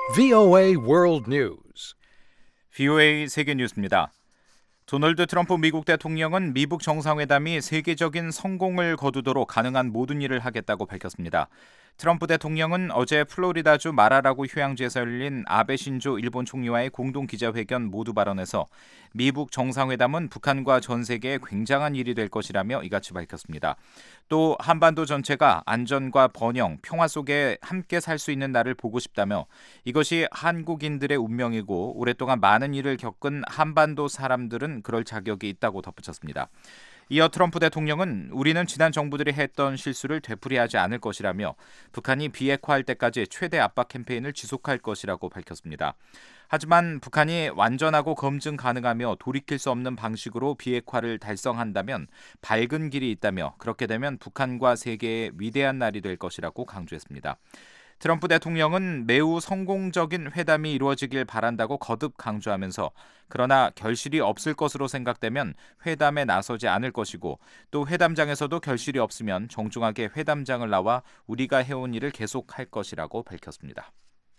VOA World News. VOA 세계 뉴스입니다. 도널드 트럼프 미국 대통령은 미북 정상회담이 세계적인 성공을 거두도록 가능한 모든 일을 하겠다고 밝혔습니다. 트럼프 대통령은 어제 플로리다주 마라라고 휴양지에서 열린 아베 신조 일본 총리와의 공동 기자회견 모두 발언에서 미북 정상회담은 북한과 전 세계에 굉장한 일이 될 것이라며 이같이 밝혔습니다. 또 한반도 전체가 안전과 번영, 평화 속에 함께 살 수 있는 날을 보고 싶다며 이것이 한국인들의 운명이고 오랫동안 많은 일을 겪은 한반도 사람들은 그럴 자격이 있다고 덧붙였습니다. 이어 트럼프 대통령은 우리는 지난 정부들이 했던 실수를 되풀이하지 않을 것이라며 북한이 비핵화할 때까지 최대 압박 캠페인을 지속할 것이라고 밝혔습니다. 하지만 북한이 완전하고 검증 가능하며 돌이킬 수 없는 방식으로 비핵화를 달성한다면 밝은 길이 있다며 그렇게 되면 북한과 세계의 위대한 날이 될 것이라고 강조했습니다. 트럼프 대통령은 매우 성공적인 회담이 이루어지길 바란다고 거듭 강조하면서 그러나 결실이 없을 것으로 생각되면 회담에 나서지 않을 것이고 또 회담장에서도 결실이 없으면 정중하게 회담장을 나와 우리가 해온 일을 계속할 것이라고 밝혔습니다.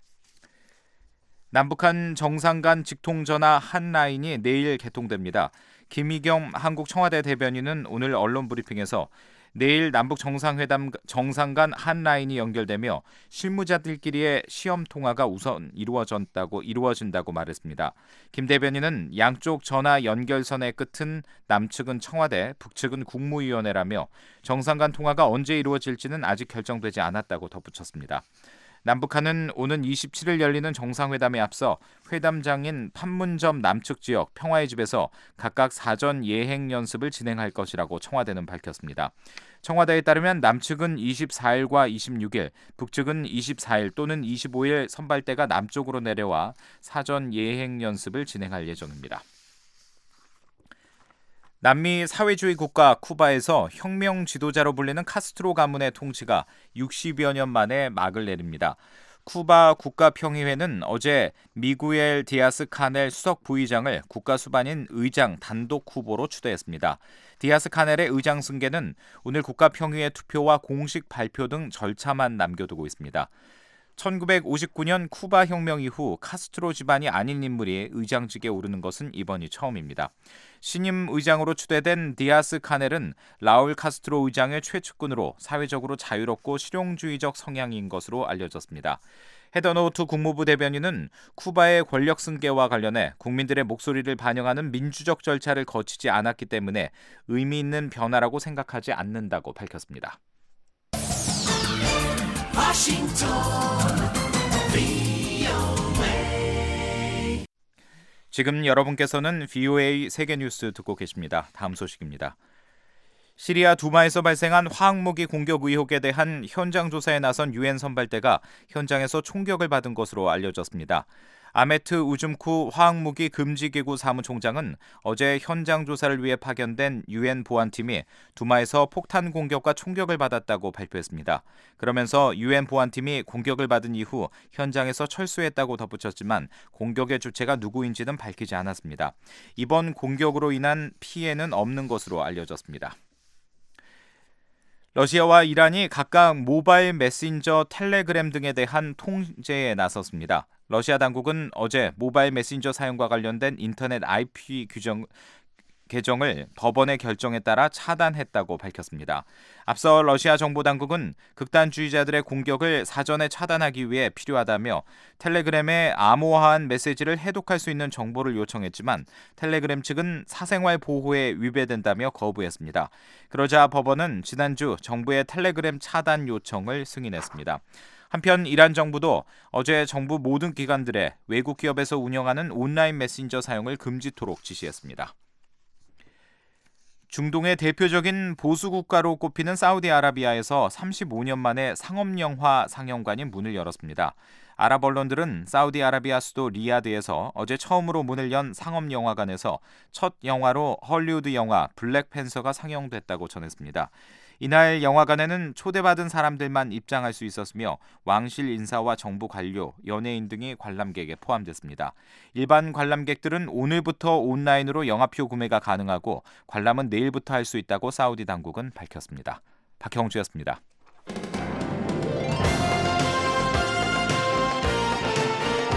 남북한 정상 간 직통전화 한 라인이 내일 개통됩니다. 김희경 한국 청와대 대변인은 오늘 언론 브리핑에서 내일 남북 정상회담 정상 간 한 라인이 연결되며 실무자들끼리의 시험 통화가 우선 이루어진다고 말했습니다. 김 대변인은 양쪽 전화 연결선의 끝은 남측은 청와대, 북측은 국무위원회라며 정상 간 통화가 언제 이루어질지는 아직 결정되지 않았다고 덧붙였습니다. 남북한은 오는 27일 열리는 정상회담에 앞서 회담장인 판문점 남측 지역 평화의 집에서 각각 사전 예행 연습을 진행할 것이라고 청와대는 밝혔습니다. 청와대에 따르면 남측은 24일과 26일, 북측은 24일 또는 25일 선발대가 남쪽으로 내려와 사전 예행 연습을 진행할 예정입니다. 남미 사회주의 국가 쿠바에서 혁명 지도자로 불리는 카스트로 가문의 통치가 60여 년 만에 막을 내립니다. 쿠바 국가평의회는 어제 미구엘 디아스 카넬 수석 부의장을 국가 수반인 의장 단독 후보로 추대했습니다. 디아스 카넬의 의장 승계는 오늘 국가평의회 투표와 공식 발표 등 절차만 남겨두고 있습니다. 1959년 쿠바 혁명 이후 카스트로 집안이 아닌 인물이 의장직에 오르는 것은 이번이 처음입니다. 신임 의장으로 추대된 디아스 카넬은 라울 카스트로 의장의 최측근으로 사회적으로 자유롭고 실용주의적 성향인 것으로 알려졌습니다. 헤더노트 국무부 대변인은 쿠바의 권력 승계와 관련해 국민들의 목소리를 반영하는 민주적 절차를 거치지 않았기 때문에 의미 있는 변화라고 생각하지 않는다고 밝혔습니다. 지금 여러분께서는 VOA 세계뉴스 듣고 계십니다. 다음 소식입니다. 시리아 두마에서 발생한 화학무기 공격 의혹에 대한 현장 조사에 나선 유엔 선발대가 현장에서 총격을 받은 것으로 알려졌습니다. 아메트 우줌쿠 화학무기 금지기구 사무총장은 어제 현장 조사를 위해 파견된 유엔 보안팀이 두마에서 폭탄 공격과 총격을 받았다고 발표했습니다. 그러면서 유엔 보안팀이 공격을 받은 이후 현장에서 철수했다고 덧붙였지만 공격의 주체가 누구인지는 밝히지 않았습니다. 이번 공격으로 인한 피해는 없는 것으로 알려졌습니다. 러시아와 이란이 각각 모바일 메신저 텔레그램 등에 대한 통제에 나섰습니다. 러시아 당국은 어제 모바일 메신저 사용과 관련된 인터넷 IP 개정을 법원의 결정에 따라 차단했다고 밝혔습니다. 앞서 러시아 정보 당국은 극단주의자들의 공격을 사전에 차단하기 위해 필요하다며 텔레그램에 암호화한 메시지를 해독할 수 있는 정보를 요청했지만 텔레그램 측은 사생활 보호에 위배된다며 거부했습니다. 그러자 법원은 지난주 정부의 텔레그램 차단 요청을 승인했습니다. 한편 이란 정부도 어제 정부 모든 기관들의 외국 기업에서 운영하는 온라인 메신저 사용을 금지토록 지시했습니다. 중동의 대표적인 보수국가로 꼽히는 사우디아라비아에서 35년 만에 상업영화 상영관이 문을 열었습니다. 아랍 언론들은 사우디아라비아 수도 리야드에서 어제 처음으로 문을 연 상업영화관에서 첫 영화로 헐리우드 영화 블랙팬서가 상영됐다고 전했습니다. 이날 영화관에는 초대받은 사람들만 입장할 수 있었으며 왕실 인사와 정부 관료, 연예인 등이 관람객에 포함됐습니다. 일반 관람객들은 오늘부터 온라인으로 영화표 구매가 가능하고 관람은 내일부터 할 수 있다고 사우디 당국은 밝혔습니다. 박형주였습니다.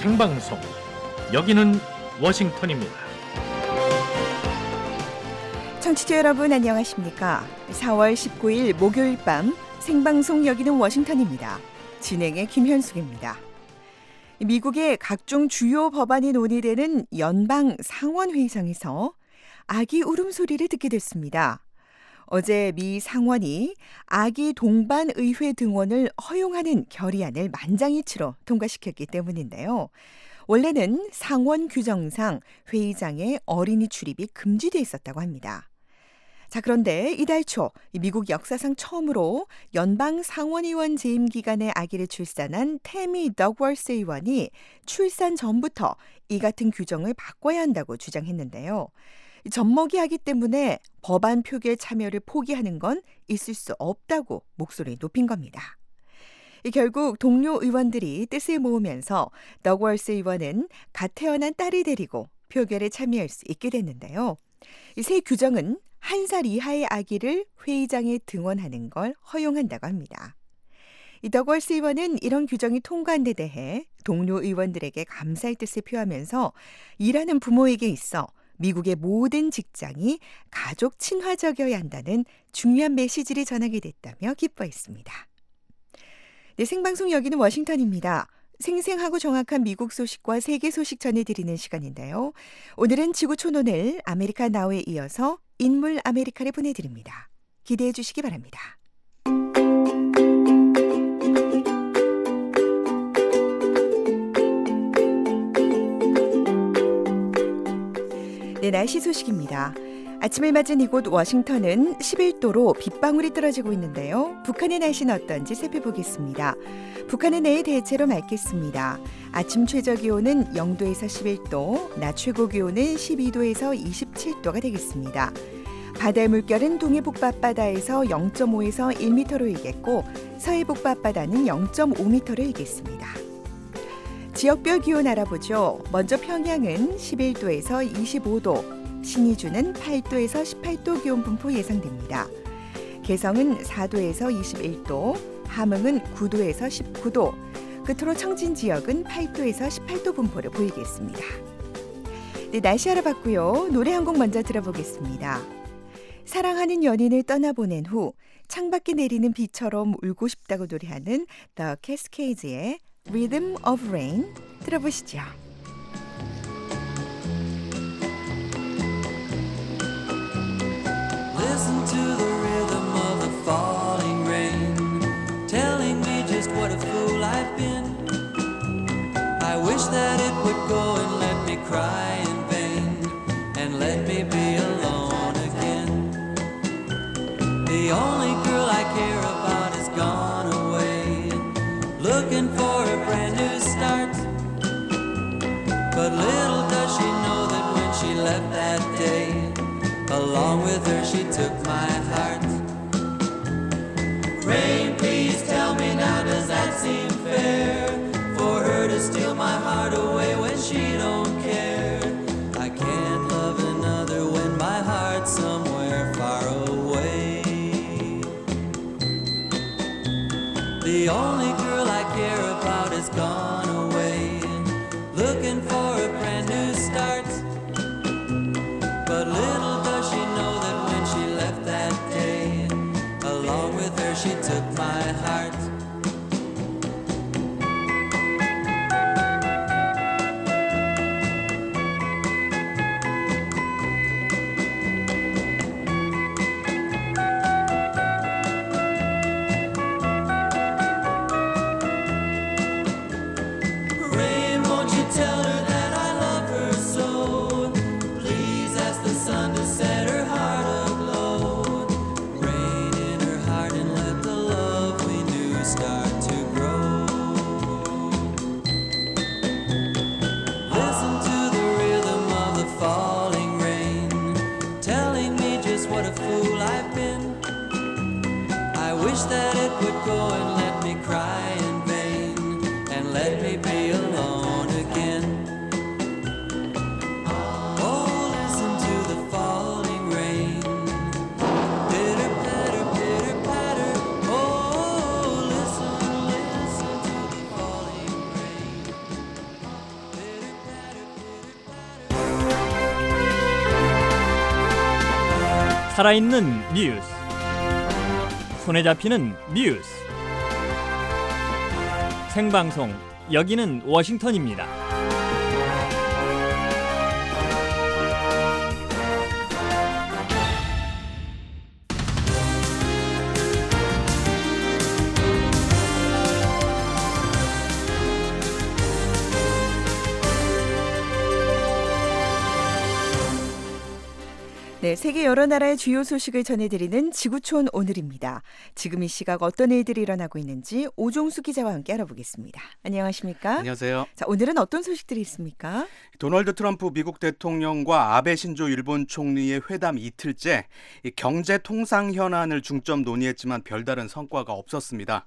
생방송. 여기는 워싱턴입니다. 청취자 여러분 안녕하십니까? 4월 19일 목요일 밤 생방송 여기는 워싱턴입니다. 진행의 김현숙입니다. 미국의 각종 주요 법안이 논의되는 연방 상원회의장에서 아기 울음소리를 듣게 됐습니다. 어제 미 상원이 아기 동반 의회 등원을 허용하는 결의안을 만장일치로 통과시켰기 때문인데요. 원래는 상원 규정상 회의장에 어린이 출입이 금지돼 있었다고 합니다. 자, 그런데 이달 초 미국 역사상 처음으로 연방 상원의원 재임 기간에 아기를 출산한 태미 덕월스 의원이 출산 전부터 이 같은 규정을 바꿔야 한다고 주장했는데요. 젖먹이하기 때문에 법안 표결 참여를 포기하는 건 있을 수 없다고 목소리를 높인 겁니다. 결국 동료 의원들이 뜻을 모으면서 덕월스 의원은 갓 태어난 딸을 데리고 표결에 참여할 수 있게 됐는데요. 이 새 규정은 1살 이하의 아기를 회의장에 등원하는 걸 허용한다고 합니다. 이 덕월스 의원은 이런 규정이 통과한 데 대해 동료 의원들에게 감사의 뜻을 표하면서 일하는 부모에게 있어 미국의 모든 직장이 가족 친화적이어야 한다는 중요한 메시지를 전하게 됐다며 기뻐했습니다. 네, 생방송 여기는 워싱턴입니다. 생생하고 정확한 미국 소식과 세계 소식 전해드리는 시간인데요. 오늘은 지구촌오늘 아메리카 나우에 이어서 인물 아메리카를 보내드립니다. 기대해 주시기 바랍니다. 네, 날씨 소식입니다. 아침을 맞은 이곳 워싱턴은 11도로 빗방울이 떨어지고 있는데요. 북한의 날씨는 어떤지 살펴보겠습니다. 북한은 내일 대체로 맑겠습니다. 아침 최저 기온은 0도에서 11도, 낮 최고 기온은 12도에서 27도가 되겠습니다. 바다의 물결은 동해북부 앞바다에서 0.5에서 1m로 일겠고 서해북부 앞바다는 0.5m로 일겠습니다. 지역별 기온 알아보죠. 먼저 평양은 11도에서 25도, 신의주는 8도에서 18도 기온 분포 예상됩니다. 개성은 4도에서 21도, 함흥은 9도에서 19도, 끝으로 청진 지역은 8도에서 18도 분포를 보이겠습니다. 네, 날씨 알아봤고요. 노래 한 곡 먼저 들어보겠습니다. 사랑하는 연인을 떠나보낸 후 창밖에 내리는 비처럼 울고 싶다고 노래하는 The Cascades의 Rhythm of Rain 들어보시죠. Listen to the rhythm of the falling rain, telling me just what a fool I've been. I wish that it would go and let me cry in vain, and let me be alone again. The only girl I care about is gone away, looking for a brand new start. But little does she know that when she left that day, along with her she took my heart. Rain, please tell me now, does that seem fair? For her to steal my heart away when she don't care. I can't love another when my heart's somewhere far away. The only girl I care about is gone away, looking for a brand new start. But little does she know that when she left that day, along with her she took my heart. Rain, won't you tell her that I love her so? Please ask the sun to set her heart aglow. Rain in her heart and let the love we knew start to grow. Listen to the rhythm of the falling rain, telling me just what a fool I've been. I wish that it would go and let me cry in vain, and let me be alone again. Oh, listen to the falling rain, pitter patter, pitter patter. Oh, listen, listen to the falling rain. 살아있는 뉴스, 손에 잡히는 뉴스, 생방송 여기는 워싱턴입니다. 네, 세계 여러 나라의 주요 소식을 전해드리는 지구촌 오늘입니다. 지금 이 시각 어떤 일들이 일어나고 있는지 오종수 기자와 함께 알아보겠습니다. 안녕하십니까? 안녕하세요. 자, 오늘은 어떤 소식들이 있습니까? 도널드 트럼프 미국 대통령과 아베 신조 일본 총리의 회담 이틀째 경제 통상 현안을 중점 논의했지만 별다른 성과가 없었습니다.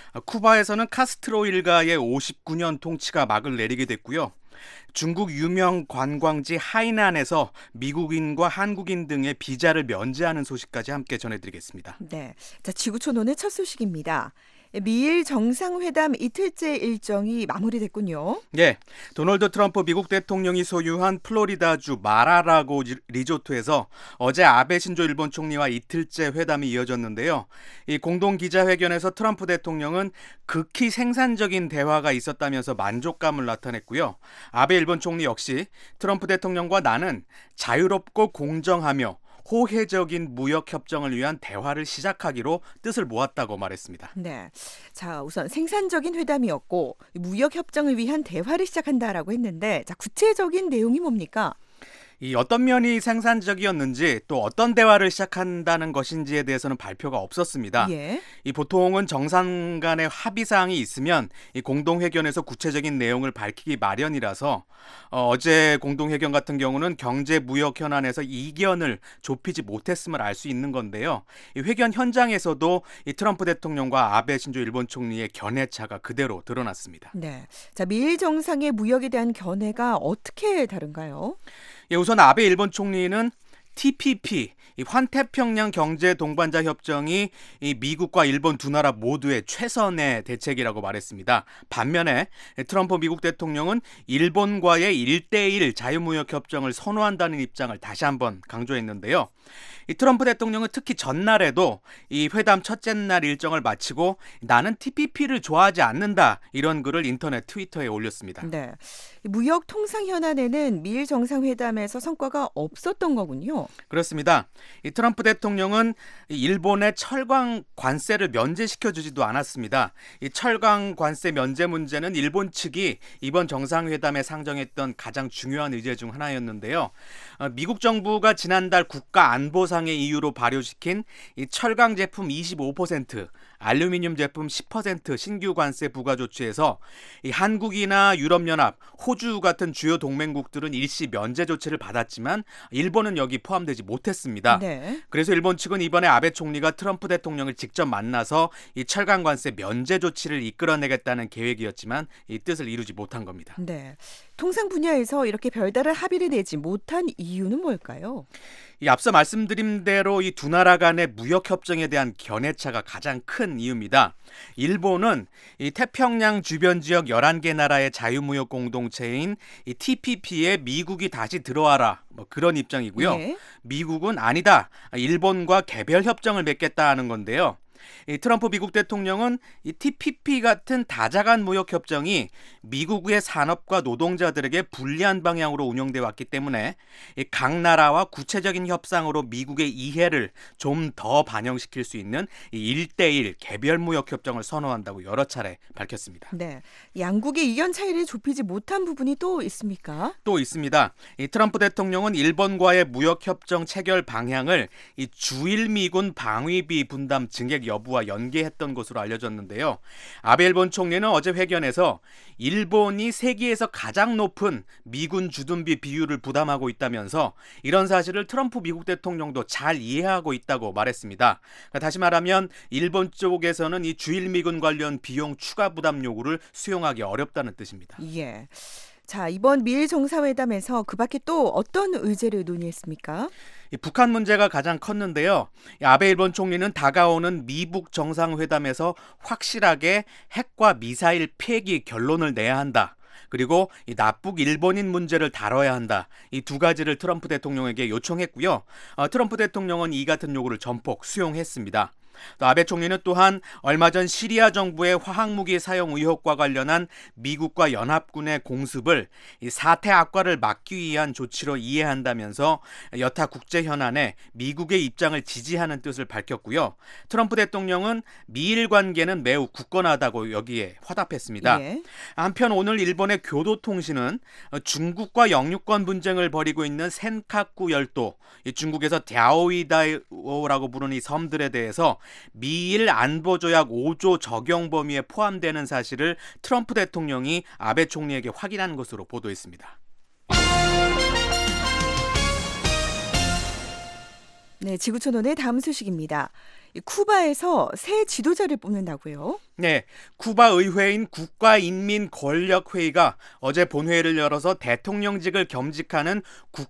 쿠바에서는 카스트로 일가의 59년 통치가 막을 내리게 됐고요. 중국 유명 관광지 하이난에서 미국인과 한국인 등의 비자를 면제하는 소식까지 함께 전해드리겠습니다. 네, 자, 지구촌 오늘 첫 소식입니다. 미일 정상회담 이틀째 일정이 마무리됐군요. 네, 도널드 트럼프 미국 대통령이 소유한 플로리다주 마라라고 리조트에서 어제 아베 신조 일본 총리와 이틀째 회담이 이어졌는데요. 이 공동 기자회견에서 트럼프 대통령은 극히 생산적인 대화가 있었다면서 만족감을 나타냈고요. 아베 일본 총리 역시 트럼프 대통령과 나는 자유롭고 공정하며 호혜적인 무역 협정을 위한 대화를 시작하기로 뜻을 모았다고 말했습니다. 네, 자, 우선 생산적인 회담이었고 무역 협정을 위한 대화를 시작한다라고 했는데, 자, 구체적인 내용이 뭡니까? 이 어떤 면이 생산적이었는지 또 어떤 대화를 시작한다는 것인지에 대해서는 발표가 없었습니다. 예. 이 보통은 정상 간의 합의 사항이 있으면 이 공동회견에서 구체적인 내용을 밝히기 마련이라서 어제 공동회견 같은 경우는 경제 무역 현안에서 이견을 좁히지 못했음을 알 수 있는 건데요. 이 회견 현장에서도 이 트럼프 대통령과 아베 신조 일본 총리의 견해차가 그대로 드러났습니다. 네, 자, 미일 정상의 무역에 대한 견해가 어떻게 다른가요? 예, 우선 아베 일본 총리는 TPP, 이 환태평양 경제 동반자 협정이 이 미국과 일본 두 나라 모두의 최선의 대책이라고 말했습니다. 반면에 트럼프 미국 대통령은 일본과의 1대1 자유무역 협정을 선호한다는 입장을 다시 한번 강조했는데요. 이 트럼프 대통령은 특히 전날에도 이 회담 첫째 날 일정을 마치고 나는 TPP를 좋아하지 않는다, 이런 글을 인터넷 트위터에 올렸습니다. 네, 무역 통상 현안에는 미일 정상회담에서 성과가 없었던 거군요. 그렇습니다. 이 트럼프 대통령은 일본의 철강 관세를 면제시켜주지도 않았습니다. 이 철강 관세 면제 문제는 일본 측이 이번 정상회담에 상정했던 가장 중요한 의제 중 하나였는데요. 미국 정부가 지난달 국가안보상의 이유로 발효시킨 이 철강 제품 25%, 알루미늄 제품 10% 신규 관세 부과 조치에서 이 한국이나 유럽연합, 호주 같은 주요 동맹국들은 일시 면제 조치를 받았지만 일본은 여기 포함되지 못했습니다. 네. 그래서 일본 측은 이번에 아베 총리가 트럼프 대통령을 직접 만나서 이 철강 관세 면제 조치를 이끌어내겠다는 계획이었지만 이 뜻을 이루지 못한 겁니다. 네, 통상 분야에서 이렇게 별다른 합의를 내지 못한 이유는 뭘까요? 이 앞서 말씀드린 대로 이 두 나라 간의 무역 협정에 대한 견해차가 가장 큰 이유입니다. 일본은 이 태평양 주변 지역 11개 나라의 자유무역 공동체인 이 TPP에 미국이 다시 들어와라, 뭐 그런 입장이고요. 네. 미국은 아니다, 일본과 개별 협정을 맺겠다 하는 건데요. 이 트럼프 미국 대통령은 이 TPP 같은 다자간 무역 협정이 미국의 산업과 노동자들에게 불리한 방향으로 운영돼 왔기 때문에 이 각 나라와 구체적인 협상으로 미국의 이해를 좀 더 반영시킬 수 있는 이 1대1 개별 무역 협정을 선호한다고 여러 차례 밝혔습니다. 네, 양국의 이견 차이를 좁히지 못한 부분이 또 있습니까? 또 있습니다. 이 트럼프 대통령은 일본과의 무역 협정 체결 방향을 이 주일 미군 방위비 분담 증액 여부와 연계했던 것으로 알려졌는데요. 아베 일본 총리는 어제 회견에서 일본이 세계에서 가장 높은 미군 주둔비 비율을 부담하고 있다면서 이런 사실을 트럼프 미국 대통령도 잘 이해하고 있다고 말했습니다. 다시 말하면 일본 쪽에서는 이 주일 미군 관련 비용 추가 부담 요구를 수용하기 어렵다는 뜻입니다. 예. 자, 이번 미일 정상회담에서 그 밖에 또 어떤 의제를 논의했습니까? 북한 문제가 가장 컸는데요. 아베 일본 총리는 다가오는 미북 정상회담에서 확실하게 핵과 미사일 폐기 결론을 내야 한다, 그리고 이 납북 일본인 문제를 다뤄야 한다. 이 두 가지를 트럼프 대통령에게 요청했고요. 트럼프 대통령은 이 같은 요구를 전폭 수용했습니다. 또 아베 총리는 또한 얼마 전 시리아 정부의 화학무기 사용 의혹과 관련한 미국과 연합군의 공습을 이 사태 악화를 막기 위한 조치로 이해한다면서 여타 국제 현안에 미국의 입장을 지지하는 뜻을 밝혔고요. 트럼프 대통령은 미일 관계는 매우 굳건하다고 여기에 화답했습니다. 예. 한편 오늘 일본의 교도통신은 중국과 영유권 분쟁을 벌이고 있는 센카쿠 열도, 중국에서 랴오이다오라고 부르는 이 섬들에 대해서 미일 안보조약 5조 적용 범위에 포함되는 사실을 트럼프 대통령이 아베 총리에게 확인한 것으로 보도했습니다. 네, 지구촌오늘 다음 소식입니다. 쿠바에서 새 지도자를 뽑는다고요? 네, 쿠바 의회인 국가인민권력회의가 어제 본회의를 열어서 대통령직을 겸직하는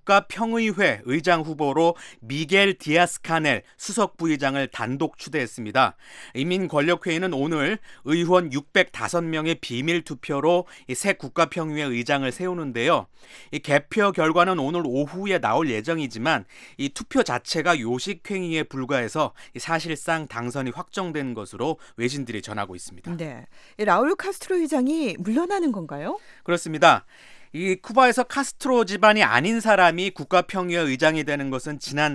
국가평의회 의장 후보로 미겔 디아스카넬 수석 부의장을 단독 추대했습니다. 인민권력회의는 오늘 의원 605명의 비밀 투표로 새 국가평의회 의장을 세우는데요. 이 개표 결과는 오늘 오후에 나올 예정이지만 이 투표 자체가 요식행위에 불과해서 사실상 당선이 확정된 것으로 외신들이 전하고 있습니다. 네, 라울 카스트로 의장이 물러나는 건가요? 그렇습니다. 이 쿠바에서 카스트로 집안이 아닌 사람이 국가평의회 의장이 되는 것은 지난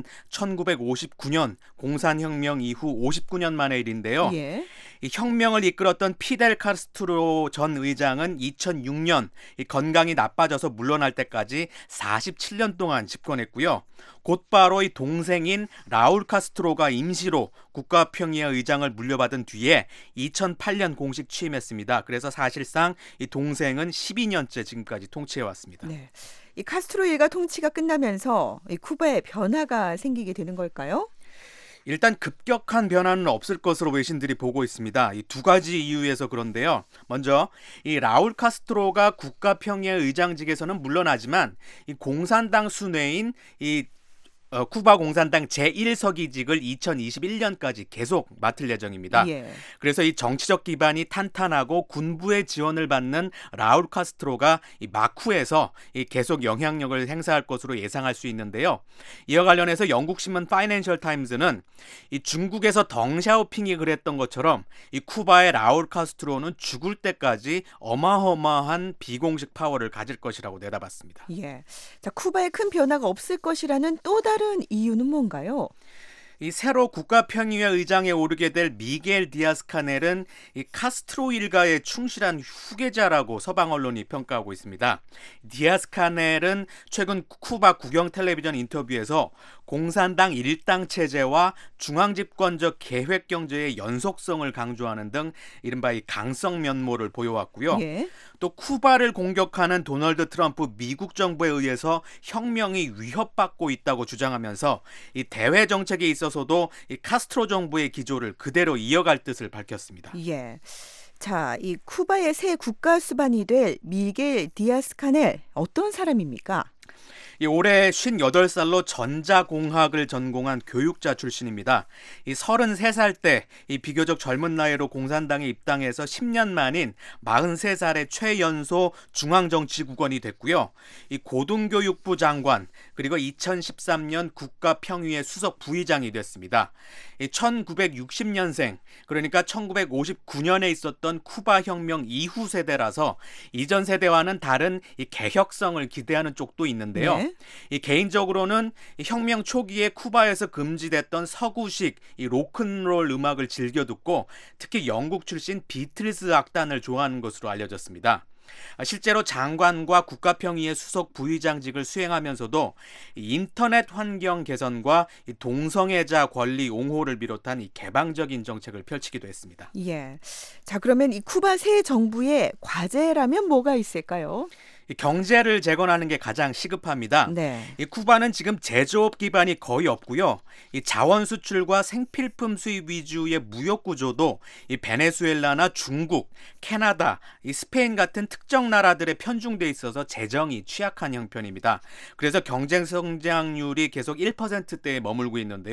1959년 공산혁명 이후 59년 만의 일인데요. 예. 이 혁명을 이끌었던 피델 카스트로 전 의장은 2006년 건강이 나빠져서 물러날 때까지 47년 동안 집권했고요. 곧바로 이 동생인 라울 카스트로가 임시로 국가평의회 의장을 물려받은 뒤에 2008년 공식 취임했습니다. 그래서 사실상 이 동생은 12년째 지금까지 통치해왔습니다. 네, 이 카스트로 일가 통치가 끝나면서 이 쿠바에 변화가 생기게 되는 걸까요? 일단 급격한 변화는 없을 것으로 외신들이 보고 있습니다. 이 두 가지 이유에서 그런데요. 먼저 이 라울 카스트로가 국가평의회 의장직에서는 물러나지만 이 공산당 순회인 이 쿠바 공산당 제1서기직을 2021년까지 계속 맡을 예정입니다. 예. 그래서 이 정치적 기반이 탄탄하고 군부의 지원을 받는 라울 카스트로가 이 마쿠에서 이 계속 영향력을 행사할 것으로 예상할 수 있는데요. 이와 관련해서 영국 신문 파이낸셜 타임즈는 이 중국에서 덩샤오핑이 그랬던 것처럼 이 쿠바의 라울 카스트로는 죽을 때까지 어마어마한 비공식 파워를 가질 것이라고 내다봤습니다. 예. 자, 쿠바에 큰 변화가 없을 것이라는 또 다른 이유는 뭔가요? 이 새로 국가평의회 의장에 오르게 될 미겔 디아스카넬은 이 카스트로 일가의 충실한 후계자라고 서방 언론이 평가하고 있습니다. 디아스카넬은 최근 쿠바 국영 텔레비전 인터뷰에서 공산당 일당 체제와 중앙집권적 계획 경제의 연속성을 강조하는 등 이른바 이 강성 면모를 보여왔고요. 예. 또 쿠바를 공격하는 도널드 트럼프 미국 정부에 의해서 혁명이 위협받고 있다고 주장하면서 이 대외 정책에 있어서도 이 카스트로 정부의 기조를 그대로 이어갈 뜻을 밝혔습니다. 예. 자, 이 쿠바의 새 국가 수반이 될 미겔 디아스카넬 어떤 사람입니까? 이 올해 58살로 전자공학을 전공한 교육자 출신입니다. 이 33살 때 이 비교적 젊은 나이로 공산당에 입당해서 10년 만인 43살의 최연소 중앙정치국원이 됐고요. 이 고등교육부 장관 그리고 2013년 국가평의회 수석 부의장이 됐습니다. 이 1960년생 그러니까 1959년에 있었던 쿠바 혁명 이후 세대라서 이전 세대와는 다른 이 개혁성을 기대하는 쪽도 있는데요. 네. 이 개인적으로는 이 혁명 초기에 쿠바에서 금지됐던 서구식 이 로큰롤 음악을 즐겨 듣고 특히 영국 출신 비틀즈 악단을 좋아하는 것으로 알려졌습니다. 실제로 장관과 국가평의회 수석 부의장직을 수행하면서도 인터넷 환경 개선과 동성애자 권리 옹호를 비롯한 이 개방적인 정책을 펼치기도 했습니다. 예. 자, 그러면 이 쿠바 새 정부의 과제라면 뭐가 있을까요? 이 경제를 재건하는 게 가장 시급합니다. 네. 이 쿠바는 지금 제조업 기반이 거의 없고요. 이 자원 수출과 생필품 수입 위주의 무역 구조도 이 베네수엘라나 중국, 캐나다, 이 스페인 같은 특정 나라들에 편중돼 있어서 재정이 취약한 형편입니다. 그래서 경제 성장률이 계속 1%대에 머물고 있는데요.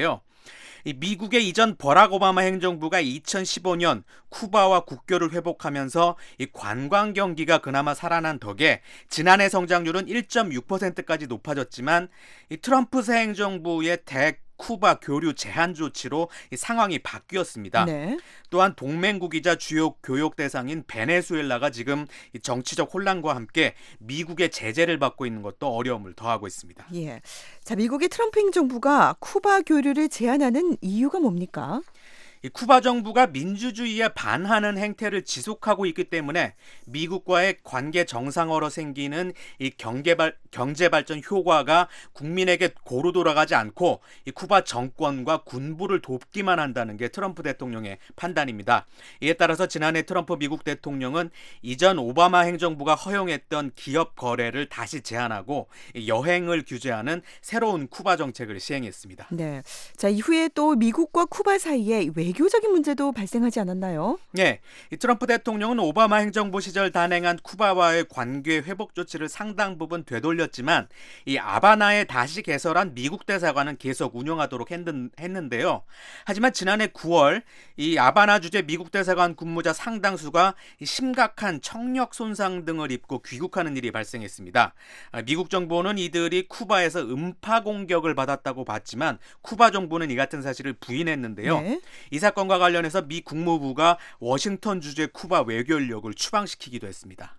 이 미국의 이전 버락 오바마 행정부가 2015년 쿠바와 국교를 회복하면서 이 관광 경기가 그나마 살아난 덕에 지난해 성장률은 1.6%까지 높아졌지만 이 트럼프 새 행정부의 쿠바 교류 제한 조치로 이 상황이 바뀌었습니다. 네. 또한 동맹국이자 주요 교역 대상인 베네수엘라가 지금 이 정치적 혼란과 함께 미국의 제재를 받고 있는 것도 어려움을 더하고 있습니다. 예. 자, 미국의 트럼프 행정부가 쿠바 교류를 제한하는 이유가 뭡니까? 이 쿠바 정부가 민주주의에 반하는 행태를 지속하고 있기 때문에 미국과의 관계 정상화로 생기는 이 경제 발전 효과가 국민에게 고루 돌아가지 않고 이 쿠바 정권과 군부를 돕기만 한다는 게 트럼프 대통령의 판단입니다. 이에 따라서 지난해 트럼프 미국 대통령은 이전 오바마 행정부가 허용했던 기업 거래를 다시 제한하고 여행을 규제하는 새로운 쿠바 정책을 시행했습니다. 네. 자, 이후에 또 미국과 쿠바 사이에 외교적인 문제도 발생하지 않았나요? 네, 이 트럼프 대통령은 오바마 행정부 시절 단행한 쿠바와의 관계 회복 조치를 상당 부분 되돌렸지만 이 하바나에 다시 개설한 미국 대사관은 계속 운영하도록 했는데요. 하지만 지난해 9월 이 하바나 주재 미국 대사관 근무자 상당수가 심각한 청력 손상 등을 입고 귀국하는 일이 발생했습니다. 미국 정부는 이들이 쿠바에서 음파 공격을 받았다고 봤지만 쿠바 정부는 이 같은 사실을 부인했는데요. 네. 이 사건과 관련해서 미 국무부가 워싱턴 주재 쿠바 외교 인력을 추방시키기도 했습니다.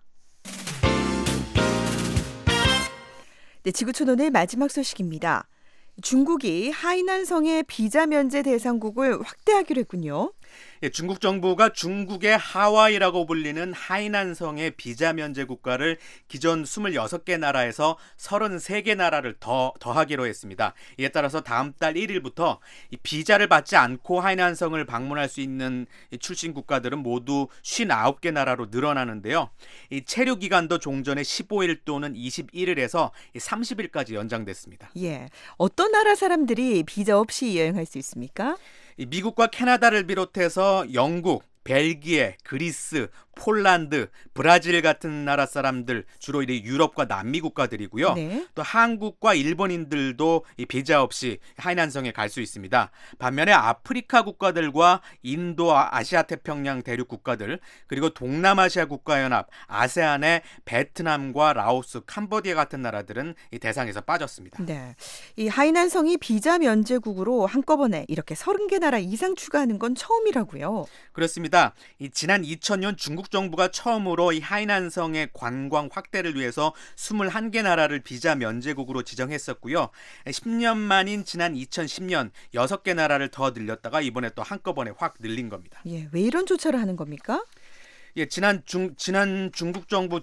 네, 지구촌 오늘 마지막 소식입니다. 중국이 하이난성의 비자 면제 대상국을 확대하기로 했군요. 중국 정부가 중국의 하와이라고 불리는 하이난성의 비자 면제 국가를 기존 26개 나라에서 33개 나라를 더하기로 했습니다. 이에 따라서 다음 달 1일부터 이 비자를 받지 않고 하이난성을 방문할 수 있는 출신 국가들은 모두 59개 나라로 늘어나는데요. 이 체류 기간도 종전에 15일 또는 21일에서 30일까지 연장됐습니다. 예. 어떤 나라 사람들이 비자 없이 여행할 수 있습니까? 미국과 캐나다를 비롯해서 영국, 벨기에, 그리스, 폴란드, 브라질 같은 나라 사람들, 주로 이 유럽과 남미 국가들이고요. 네. 또 한국과 일본인들도 이 비자 없이 하이난성에 갈 수 있습니다. 반면에 아프리카 국가들과 인도, 아시아 태평양 대륙 국가들, 그리고 동남아시아 국가연합, 아세안의 베트남과 라오스, 캄보디아 같은 나라들은 이 대상에서 빠졌습니다. 네. 이 하이난성이 비자 면제국으로 한꺼번에 이렇게 30개 나라 이상 추가하는 건 처음이라고요. 그렇습니다. 지난 2000년 중국 정부가 처음으로 이 하이난성의 관광 확대를 위해서 21개 나라를 비자 면제국으로 지정했었고요. 10년 만인 지난 2010년 6개 나라를 더 늘렸다가 이번에 또 한꺼번에 확 늘린 겁니다. 예, 왜 이런 조처를 하는 겁니까? 예, 지난 중국 정부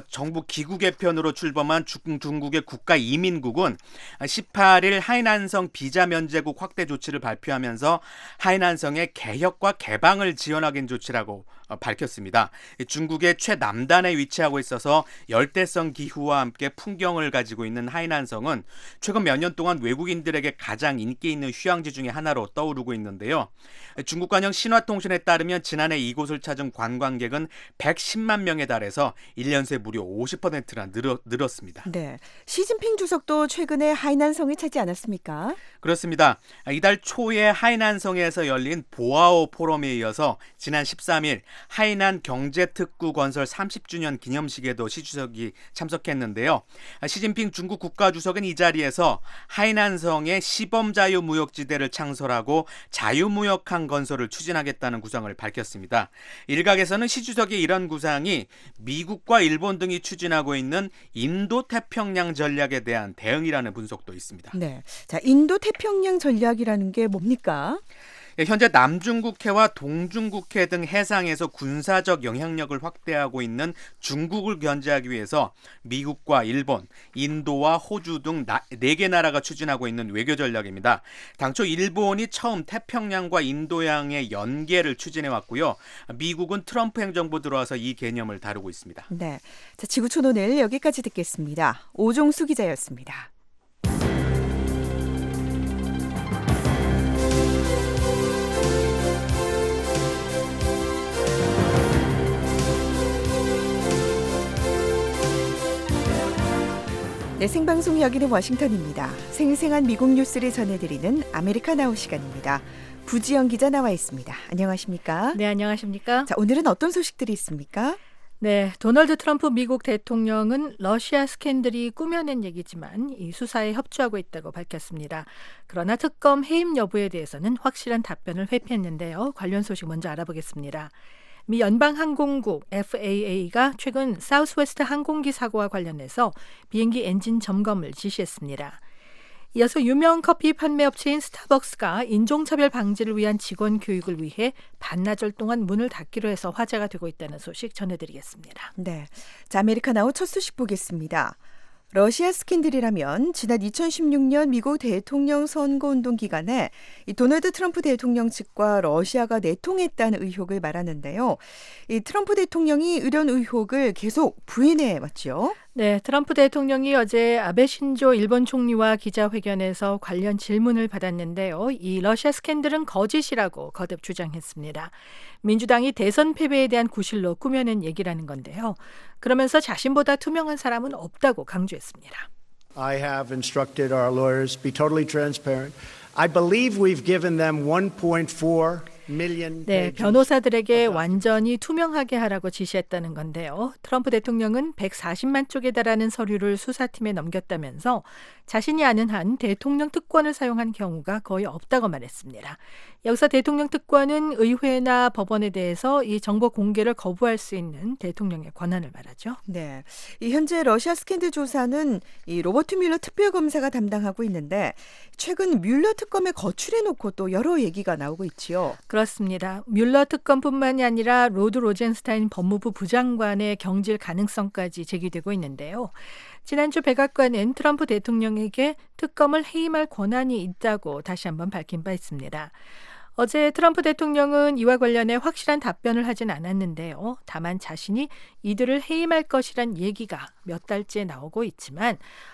기구 개편으로 출범한 중국의 국가이민국은 18일 하이난성 비자 면제국 확대 조치를 발표하면서 하이난성의 개혁과 개방을 지원하긴 조치라고 밝혔습니다. 중국의 최남단에 위치하고 있어서 열대성 기후와 함께 풍경을 가지고 있는 하이난성은 최근 몇 년 동안 외국인들에게 가장 인기 있는 휴양지 중에 하나로 떠오르고 있는데요. 중국 관영 신화통신에 따르면 지난해 이곳을 찾은 관광객은 110만 명에 달해서 1년 새 무려 50%나 늘었습니다. 네. 시진핑 주석도 최근에 하이난성을 찾지 않았습니까? 그렇습니다. 이달 초에 하이난성에서 열린 보아오 포럼에 이어서 지난 13일 하이난 경제특구 건설 30주년 기념식에도 시 주석이 참석했는데요. 시진핑 중국 국가주석은 이 자리에서 하이난성의 시범자유무역지대를 창설하고 자유무역항 건설을 추진하겠다는 구상을 밝혔습니다. 일각에서는 시 주석의 이런 구상이 미국과 일본 등이 추진하고 있는 인도태평양 전략에 대한 대응이라는 분석도 있습니다. 네. 자, 인도태평양 전략이라는 게 뭡니까? 현재 남중국해와 동중국해 등 해상에서 군사적 영향력을 확대하고 있는 중국을 견제하기 위해서 미국과 일본, 인도와 호주 등 4개 나라가 추진하고 있는 외교 전략입니다. 당초 일본이 처음 태평양과 인도양의 연계를 추진해왔고요. 미국은 트럼프 행정부 들어와서 이 개념을 다루고 있습니다. 네. 자, 지구촌 오늘 여기까지 듣겠습니다. 오종수 기자였습니다. 네, 생방송 여기는 워싱턴입니다. 생생한 미국 뉴스를 전해드리는 아메리카 나우 시간입니다. 부지영 기자 나와 있습니다. 안녕하십니까? 네, 안녕하십니까? 자, 오늘은 어떤 소식들이 있습니까? 네, 도널드 트럼프 미국 대통령은 러시아 스캔들이 꾸며낸 얘기지만 이 수사에 협조하고 있다고 밝혔습니다. 그러나 특검 해임 여부에 대해서는 확실한 답변을 회피했는데요. 관련 소식 먼저 알아보겠습니다. 미 연방항공국 FAA가 최근 사우스웨스트 항공기 사고와 관련해서 비행기 엔진 점검을 지시했습니다. 이어서 유명 커피 판매 업체인 스타벅스가 인종차별 방지를 위한 직원 교육을 위해 반나절 동안 문을 닫기로 해서 화제가 되고 있다는 소식 전해드리겠습니다. 네, 자, 아메리카 나우 첫 소식 보겠습니다. 러시아 스캔들이라면 지난 2016년 미국 대통령 선거운동 기간에 이 도널드 트럼프 대통령 측과 러시아가 내통했다는 의혹을 말하는데요. 이 트럼프 대통령이 이런 의혹을 계속 부인해 왔죠. 네, 트럼프 대통령이 어제 아베 신조 일본 총리와 기자회견에서 관련 질문을 받았는데요. 이 러시아 스캔들은 거짓이라고 거듭 주장했습니다. 민주당이 대선 패배에 대한 구실로 꾸며낸 얘기라는 건데요. 그러면서 자신보다 투명한 사람은 없다고 강조했습니다. I have instructed our lawyers to be totally transparent. I believe we've given them 1.4 million 네, 변호사들에게 완전히 투명하게 하라고 지시했다는 건데요. 트럼프 대통령은 140만 쪽에 달하는 서류를 수사팀에 넘겼다면서 자신이 아는 한 대통령 특권을 사용한 경우가 거의 없다고 말했습니다. 여기서 대통령 특권은 의회나 법원에 대해서 이 정보 공개를 거부할 수 있는 대통령의 권한을 말하죠. 네, 이 현재 러시아 스캔들 조사는 이 로버트 뮬러 특별검사가 담당하고 있는데 최근 뮬러 특검에 거출해놓고 또 여러 얘기가 나오고 있지요. 그렇습니다. 뮬러 특검뿐만이 아니라 로드 로젠스타인 법무부 부장관의 경질 가능성까지 제기되고 있는데요. 지난주 백악관은 트럼프 대통령에게 특검을 해임할 권한이 있다고 다시 한번 밝힌 바 있습니다. 어제 트럼프 대통령은 이와 관련해 확실한 답변을 하진 않았는데요. 다만 자신이 이들을 해임할 것이란 얘기가 몇 달째 나오고 있지만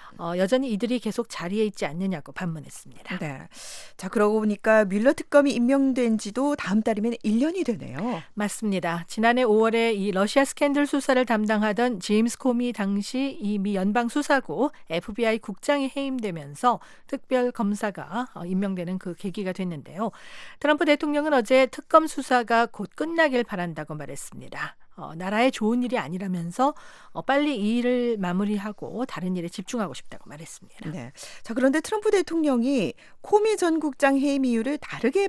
여전히 이들이 계속 자리에 있지 않느냐고 반문했습니다. 네. 자, 그러고 보니까 뮬러 특검이 임명된 지도 다음 달이면 1년이 되네요. 맞습니다. 지난해 5월에 이 러시아 스캔들 수사를 담당하던 제임스 코미 당시 이 미 연방수사국 FBI 국장이 해임되면서 특별 검사가 임명되는 그 계기가 됐는데요. 트럼프 대통령은 어제 특검 수사가 곧 끝나길 바란다고 말했습니다. 나라에 좋은 일이 아니라면서 빨리 이 일을 마무리하고 다른 일에 집중하고 싶다고 말했습니다. 네. 자, 그런데 트럼프 대통령이 코미 전 국장 해임 이유를 다르게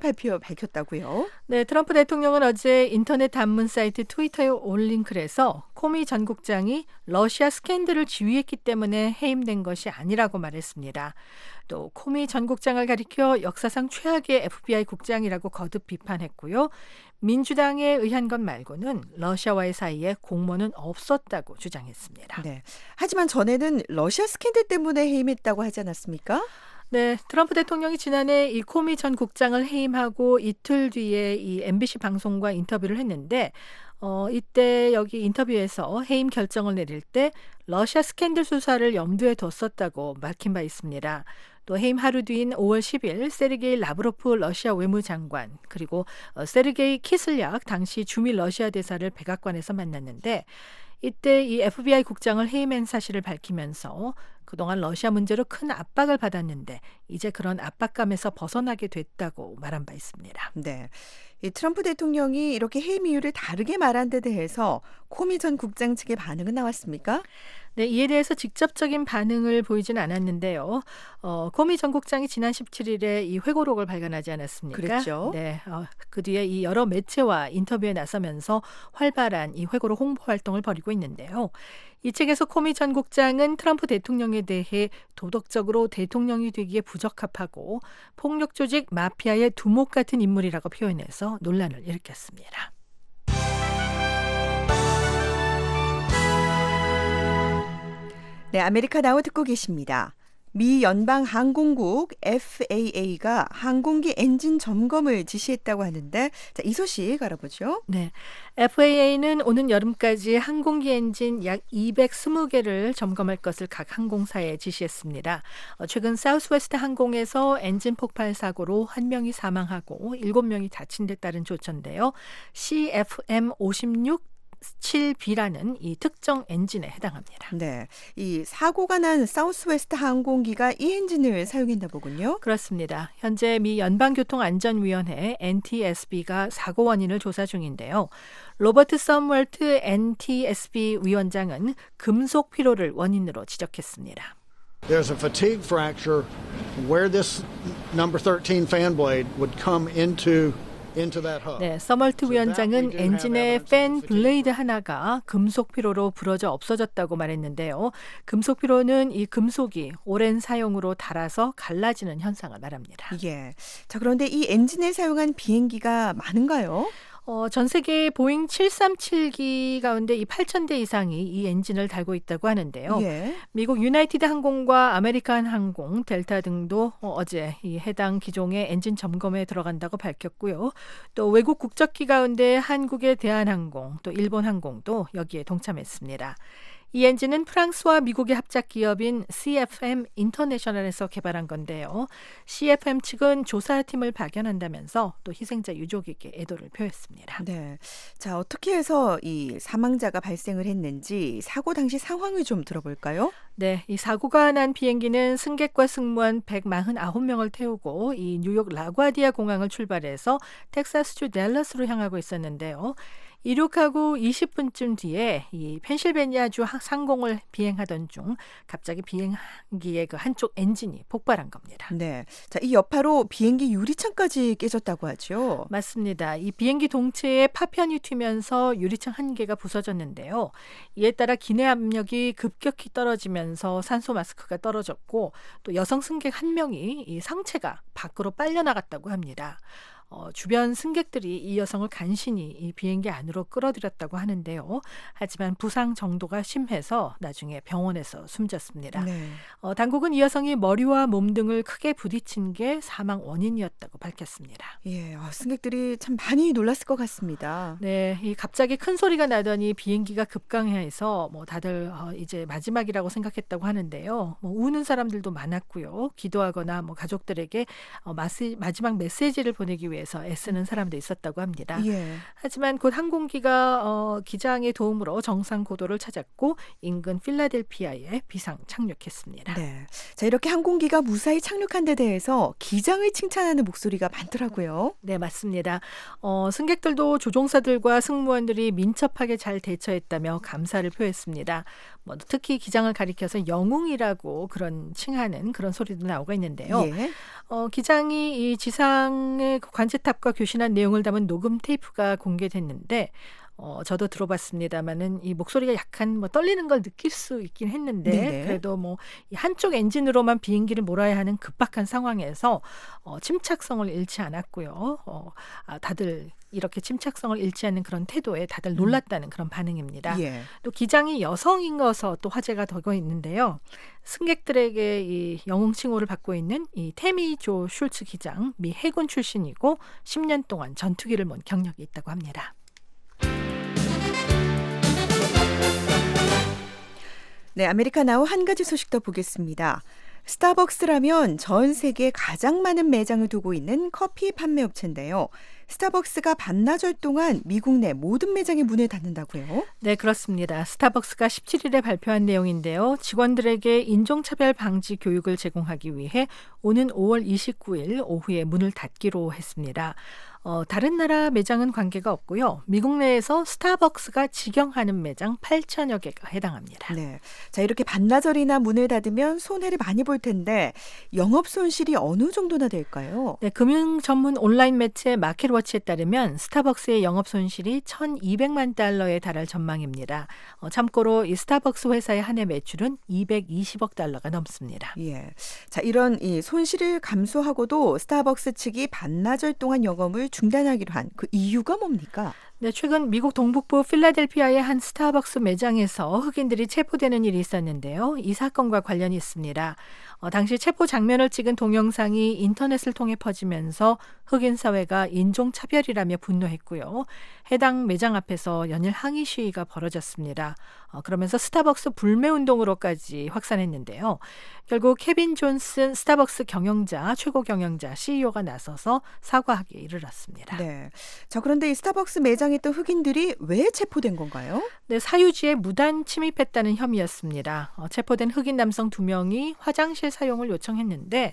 밝혔다고요? 네, 트럼프 대통령은 어제 인터넷 단문 사이트 트위터에 올린 글에서 코미 전 국장이 러시아 스캔들을 지휘했기 때문에 해임된 것이 아니라고 말했습니다. 또 코미 전 국장을 가리켜 역사상 최악의 FBI 국장이라고 거듭 비판했고요. 민주당에 의한 것 말고는 러시아와의 사이에 공모는 없었다고 주장했습니다. 네. 하지만 전에는 러시아 스캔들 때문에 해임했다고 하지 않았습니까? 네, 트럼프 대통령이 지난해 이 코미 전 국장을 해임하고 이틀 뒤에 이 MBC 방송과 인터뷰를 했는데 이때 여기 인터뷰에서 해임 결정을 내릴 때 러시아 스캔들 수사를 염두에 뒀었다고 밝힌 바 있습니다. 또 해임 하루 뒤인 5월 10일 세르게이 라브로프 러시아 외무장관 그리고 세르게이 키슬약 당시 주미 러시아 대사를 백악관에서 만났는데 이때 이 FBI 국장을 해임한 사실을 밝히면서 그동안 러시아 문제로 큰 압박을 받았는데 이제 그런 압박감에서 벗어나게 됐다고 말한 바 있습니다. 네. 이 트럼프 대통령이 이렇게 해임 이유를 다르게 말한 데 대해서 코미 전 국장 측의 반응은 나왔습니까? 네, 이에 대해서 직접적인 반응을 보이진 않았는데요. 코미 전 국장이 지난 17일에 이 회고록을 발간하지 않았습니까? 그랬죠. 네, 그 뒤에 이 여러 매체와 인터뷰에 나서면서 활발한 이 회고록 홍보 활동을 벌이고 있는데요. 이 책에서 코미 전 국장은 트럼프 대통령에 대해 도덕적으로 대통령이 되기에 부적합하고 폭력 조직 마피아의 두목 같은 인물이라고 표현해서 논란을 일으켰습니다. 네, 아메리카 나우 듣고 계십니다. 미 연방항공국 FAA가 항공기 엔진 점검을 지시했다고 하는데 이 소식 알아보죠. 네, FAA는 오는 여름까지 항공기 엔진 약 220개를 점검할 것을 각 항공사에 지시했습니다. 최근 사우스웨스트 항공에서 엔진 폭발 사고로 1명이 사망하고 7명이 다친 데 따른 조처인데요. CFM56 7B라는 이 특정 엔진에 해당합니다. 네, 이 사고가 난 사우스웨스트 항공기가 이 엔진을 사용했나 보군요. 그렇습니다. 현재 미 연방교통안전위원회 NTSB가 사고 원인을 조사 중인데요. 로버트 썸월트 NTSB 위원장은 금속 피로를 원인으로 지적했습니다. There's a fatigue fracture where this number 13 fan blade would come into that hub. 네, 서멀트 위원장은 엔진의 팬 블레이드 하나가 금속 피로로 부러져 없어졌다고 말했는데요. 금속 피로는 이 금속이 오랜 사용으로 닳아서 갈라지는 현상을 말합니다. 예. 자, 그런데 이 엔진을 사용한 비행기가 많은가요? 전 세계 보잉 737기 가운데 이 8,000대 이상이 이 엔진을 달고 있다고 하는데요. 예. 미국 유나이티드 항공과 아메리칸 항공, 델타 등도 어제 이 해당 기종의 엔진 점검에 들어간다고 밝혔고요. 또 외국 국적기 가운데 한국의 대한항공, 또 일본 항공도 여기에 동참했습니다. 이 엔진은 프랑스와 미국의 합작 기업인 CFM 인터내셔널에서 개발한 건데요. CFM 측은 조사팀을 파견한다면서 또 희생자 유족에게 애도를 표했습니다. 네. 자, 어떻게 해서 이 사망자가 발생을 했는지 사고 당시 상황을 좀 들어볼까요? 네, 이 사고가 난 비행기는 승객과 승무원 149명을 태우고 이 뉴욕 라과디아 공항을 출발해서 텍사스주 댈러스로 향하고 있었는데요. 이륙하고 20분쯤 뒤에 이 펜실베니아주 상공을 비행하던 중 갑자기 비행기의 그 한쪽 엔진이 폭발한 겁니다. 네. 자, 이 여파로 비행기 유리창까지 깨졌다고 하죠. 맞습니다. 이 비행기 동체에 파편이 튀면서 유리창 한 개가 부서졌는데요. 이에 따라 기내 압력이 급격히 떨어지면서 산소 마스크가 떨어졌고 또 여성 승객 한 명이 이 상체가 밖으로 빨려나갔다고 합니다. 주변 승객들이 이 여성을 간신히 이 비행기 안으로 끌어들였다고 하는데요. 하지만 부상 정도가 심해서 나중에 병원에서 숨졌습니다. 네. 당국은 이 여성이 머리와 몸 등을 크게 부딪힌 게 사망 원인이었다고 밝혔습니다. 예, 승객들이 참 많이 놀랐을 것 같습니다. 네, 이 갑자기 큰 소리가 나더니 비행기가 급강해서 다들 이제 마지막이라고 생각했다고 하는데요. 우는 사람들도 많았고요. 기도하거나 가족들에게 마지막 메시지를 보내기 위해서 애쓰는 사람도 있었다고 합니다. 예. 하지만 곧 항공기가 기장의 도움으로 정상 고도를 찾았고 인근 필라델피아에 비상 착륙했습니다. 네. 자, 이렇게 항공기가 무사히 착륙한 데 대해서 기장을 칭찬하는 목소리가 많더라고요. 네, 맞습니다. 승객들도 조종사들과 승무원들이 민첩하게 잘 대처했다며 감사를 표했습니다. 특히 기장을 가리켜서 영웅이라고 칭하는 그런 소리도 나오고 있는데요. 예. 기장이 이 지상의 관제탑과 교신한 내용을 담은 녹음 테이프가 공개됐는데 저도 들어봤습니다만은 이 목소리가 약간 떨리는 걸 느낄 수 있긴 했는데 네네. 그래도 이 한쪽 엔진으로만 비행기를 몰아야 하는 급박한 상황에서 침착성을 잃지 않았고요. 다들 이렇게 침착성을 잃지 않는 그런 태도에 다들 놀랐다는 그런 반응입니다. 예. 또 기장이 여성인 것서 또 화제가 되고 있는데요. 승객들에게 이 영웅 칭호를 받고 있는 이 태미 조 슐츠 기장, 미 해군 출신이고 10년 동안 전투기를 몬 경력이 있다고 합니다. 네, 아메리카나우 한 가지 소식 더 보겠습니다. 스타벅스라면 전 세계에 가장 많은 매장을 두고 있는 커피 판매 업체인데요. 스타벅스가 반나절 동안 미국 내 모든 매장의 문을 닫는다고요? 네, 그렇습니다. 스타벅스가 17일에 발표한 내용인데요. 직원들에게 인종차별 방지 교육을 제공하기 위해 오는 5월 29일 오후에 문을 닫기로 했습니다. 다른 나라 매장은 관계가 없고요. 미국 내에서 스타벅스가 직영하는 매장 8천여 개가 해당합니다. 네. 자, 이렇게 반나절이나 문을 닫으면 손해를 많이 볼 텐데 영업 손실이 어느 정도나 될까요? 네, 금융 전문 온라인 매체 마켓워치에 따르면 스타벅스의 영업 손실이 1,200만 달러에 달할 전망입니다. 참고로 이 스타벅스 회사의 한 해 매출은 220억 달러가 넘습니다. 예. 자, 이런 이 손실을 감수하고도 스타벅스 측이 반나절 동안 영업을 중단하기로 한 그 이유가 뭡니까? 네, 최근 미국 동북부 필라델피아의 한 스타벅스 매장에서 흑인들이 체포되는 일이 있었는데요. 이 사건과 관련이 있습니다. 당시 체포 장면을 찍은 동영상이 인터넷을 통해 퍼지면서 흑인 사회가 인종차별이라며 분노했고요. 해당 매장 앞에서 연일 항의 시위가 벌어졌습니다. 그러면서 스타벅스 불매 운동으로까지 확산했는데요. 결국 케빈 존슨 스타벅스 경영자, 최고 경영자, CEO가 나서서 사과하기에 이르렀습니다. 네. 자, 그런데 이 스타벅스 매장에 있던 흑인들이 왜 체포된 건가요? 네, 사유지에 무단 침입했다는 혐의였습니다. 체포된 흑인 남성 2명이 화장실 사용을 요청했는데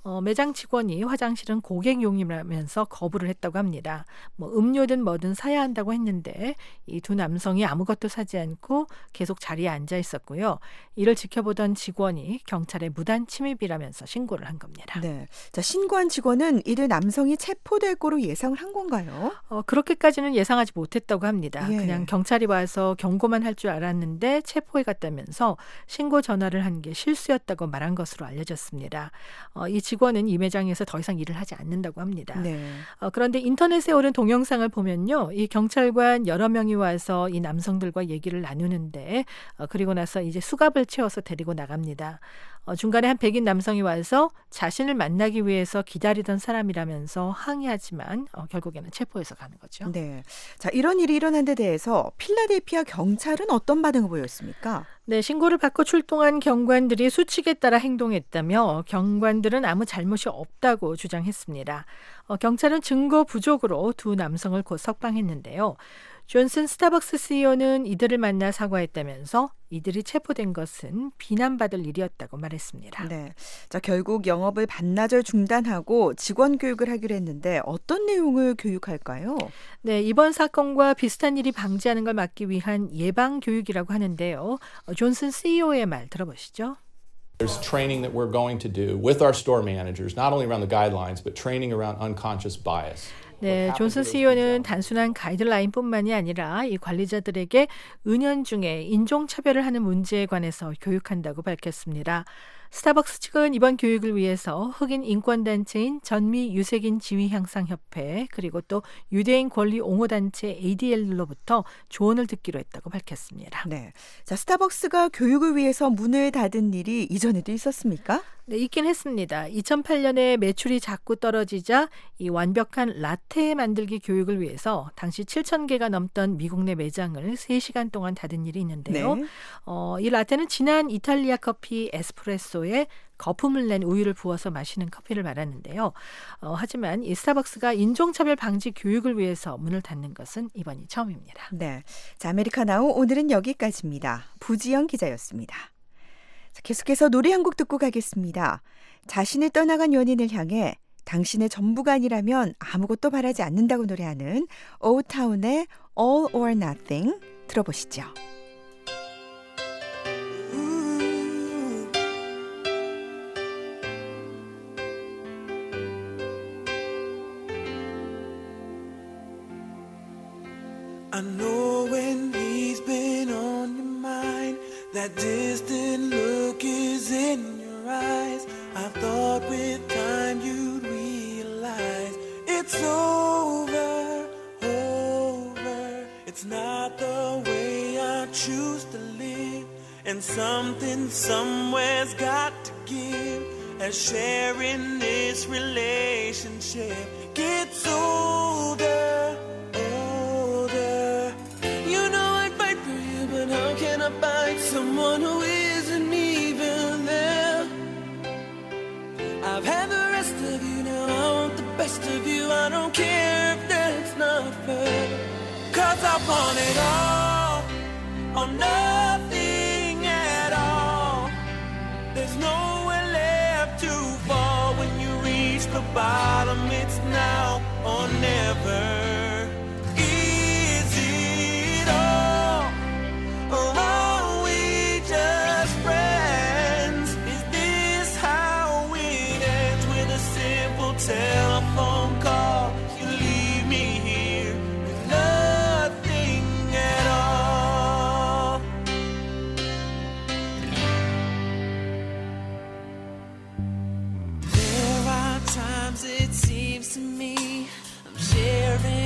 매장 직원이 화장실은 고객용이라면서 거부를 했다고 합니다. 음료든 뭐든 사야 한다고 했는데 이 두 남성이 아무것도 사지 않고 계속 자리에 앉아 있었고요. 이를 지켜보던 직원이 경찰에 무단 침입이라면서 신고를 한 겁니다. 네. 자, 신고한 직원은 이들 남성이 체포될 거로 예상을 한 건가요? 그렇게까지는 예상하지 못했다고 합니다. 예. 그냥 경찰이 와서 경고만 할 줄 알았는데 체포해 갔다면서 신고 전화를 한 게 실수였다고 말한 것으로 알려졌습니다. 이 직원은 이 매장에서 더 이상 일을 하지 않는다고 합니다. 네. 그런데 인터넷에 오른 동영상을 보면요. 이 경찰관 여러 명이 와서 이 남성들과 얘기를 나누는데 그리고 나서 이제 수갑을 채워서 데리고 나갑니다. 중간에 한 백인 남성이 와서 자신을 만나기 위해서 기다리던 사람이라면서 항의하지만 결국에는 체포해서 가는 거죠. 네. 자, 이런 일이 일어난 데 대해서 필라델피아 경찰은 어떤 반응을 보였습니까? 네, 신고를 받고 출동한 경관들이 수칙에 따라 행동했다며 경관들은 아무 잘못이 없다고 주장했습니다. 경찰은 증거 부족으로 두 남성을 곧 석방했는데요. 존슨 스타벅스 CEO는 이들을 만나 사과했다면서 이들이 체포된 것은 비난받을 일이었다고 말했습니다. 네. 자, 결국 영업을 반나절 중단하고 직원 교육을 하기로 했는데 어떤 내용을 교육할까요? 네, 이번 사건과 비슷한 일이 방지하는 걸 막기 위한 예방 교육이라고 하는데요. 존슨 CEO의 말 들어보시죠. There's training that we're going to do with our store managers, not only around the guidelines, but training around unconscious bias. 네, 존슨 CEO는 단순한 가이드라인뿐만이 아니라 이 관리자들에게 은연중에 인종차별을 하는 문제에 관해서 교육한다고 밝혔습니다. 스타벅스 측은 이번 교육을 위해서 흑인 인권단체인 전미 유색인 지위향상협회 그리고 또 유대인 권리 옹호단체 ADL로부터 조언을 듣기로 했다고 밝혔습니다. 네. 자, 스타벅스가 교육을 위해서 문을 닫은 일이 이전에도 있었습니까? 네, 있긴 했습니다. 2008년에 매출이 자꾸 떨어지자 이 완벽한 라테 만들기 교육을 위해서 당시 7,000개가 넘던 미국 내 매장을 3시간 동안 닫은 일이 있는데요. 네. 이 라테는 진한 이탈리아 커피 에스프레소에 거품을 낸 우유를 부어서 마시는 커피를 말하는데요. 하지만 이 스타벅스가 인종차별 방지 교육을 위해서 문을 닫는 것은 이번이 처음입니다. 네. 자, 아메리카나우 오늘은 여기까지입니다. 부지영 기자였습니다. 자, 계속해서 노래 한 곡 듣고 가겠습니다. 자신을 떠나간 연인을 향해 당신의 전부가 아니라면 아무것도 바라지 않는다고 노래하는 오타운의 All or Nothing 들어보시죠. I know when he's been on your mind, that distant look is in your eyes. I thought with time you'd realize it's over, over. It's not the way I choose to live, and something somewhere's got to give, as sharing this relationship gets older. How can I find someone who isn't even there? I've had the rest of you, now I want the best of you. I don't care if that's not fair, 'cause I want it all or nothing at all. There's nowhere left to fall. When you reach the bottom, it's now or never. Telephone call, you leave me here with nothing at all. There are times it seems to me I'm sharing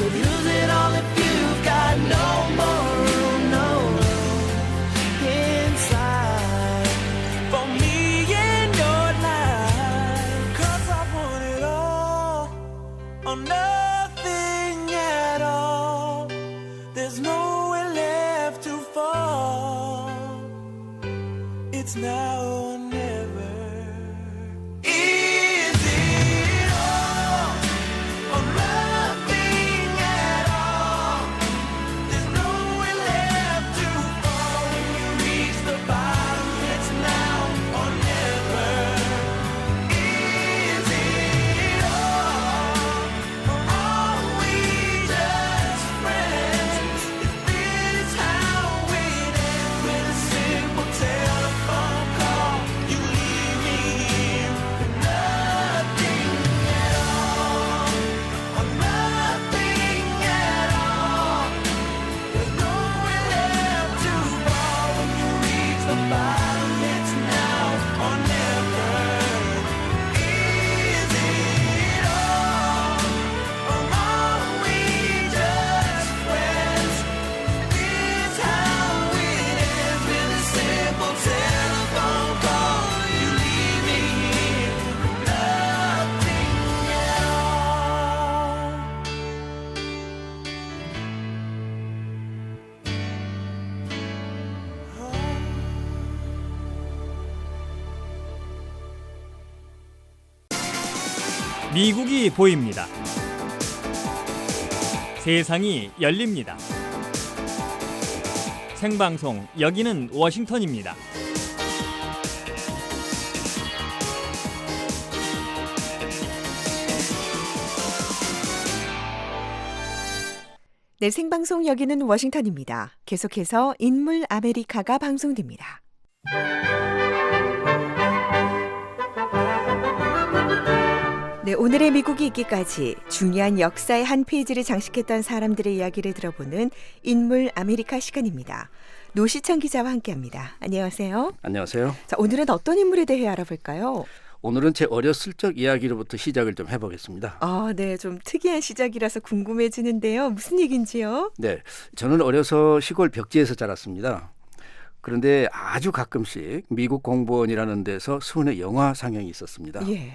So lose it all if you've got no more room, no room inside for me in your life. 'Cause I want it all or nothing at all. There's nowhere left to fall. It's now or never. Is it all or nothing at all? There's nowhere left to fall. When you reach the bottom, it's now or never. Is it all or are we just friends? If this is how it ends with a simple telephone call, you leave me here with nothing at all or nothing at all. There's nowhere left to fall. When you reach the bottom, it's now or never. Is it all or are we just friends? This is how it ends with a simple telephone call. You leave me here with nothing at all. 미국이 보입니다. 세상이 열립니다. 생방송 여기는 워싱턴입니다. 네, 생방송 여기는 워싱턴입니다. 계속해서 인물 아메리카가 방송됩니다. 네, 오늘의 미국이 있기까지 중요한 역사의 한 페이지를 장식했던 사람들의 이야기를 들어보는 인물 아메리카 시간입니다. 노시청 기자와 함께합니다. 안녕하세요. 안녕하세요. 자, 오늘은 어떤 인물에 대해 알아볼까요? 오늘은 제 어렸을 적 이야기로부터 시작을 좀 해보겠습니다. 아, 네, 좀 특이한 시작이라서 궁금해지는데요. 무슨 얘기인지요? 네, 저는 어려서 시골 벽지에서 자랐습니다. 그런데 아주 가끔씩 미국 공보원이라는 데서 수은의 영화 상영이 있었습니다. 예.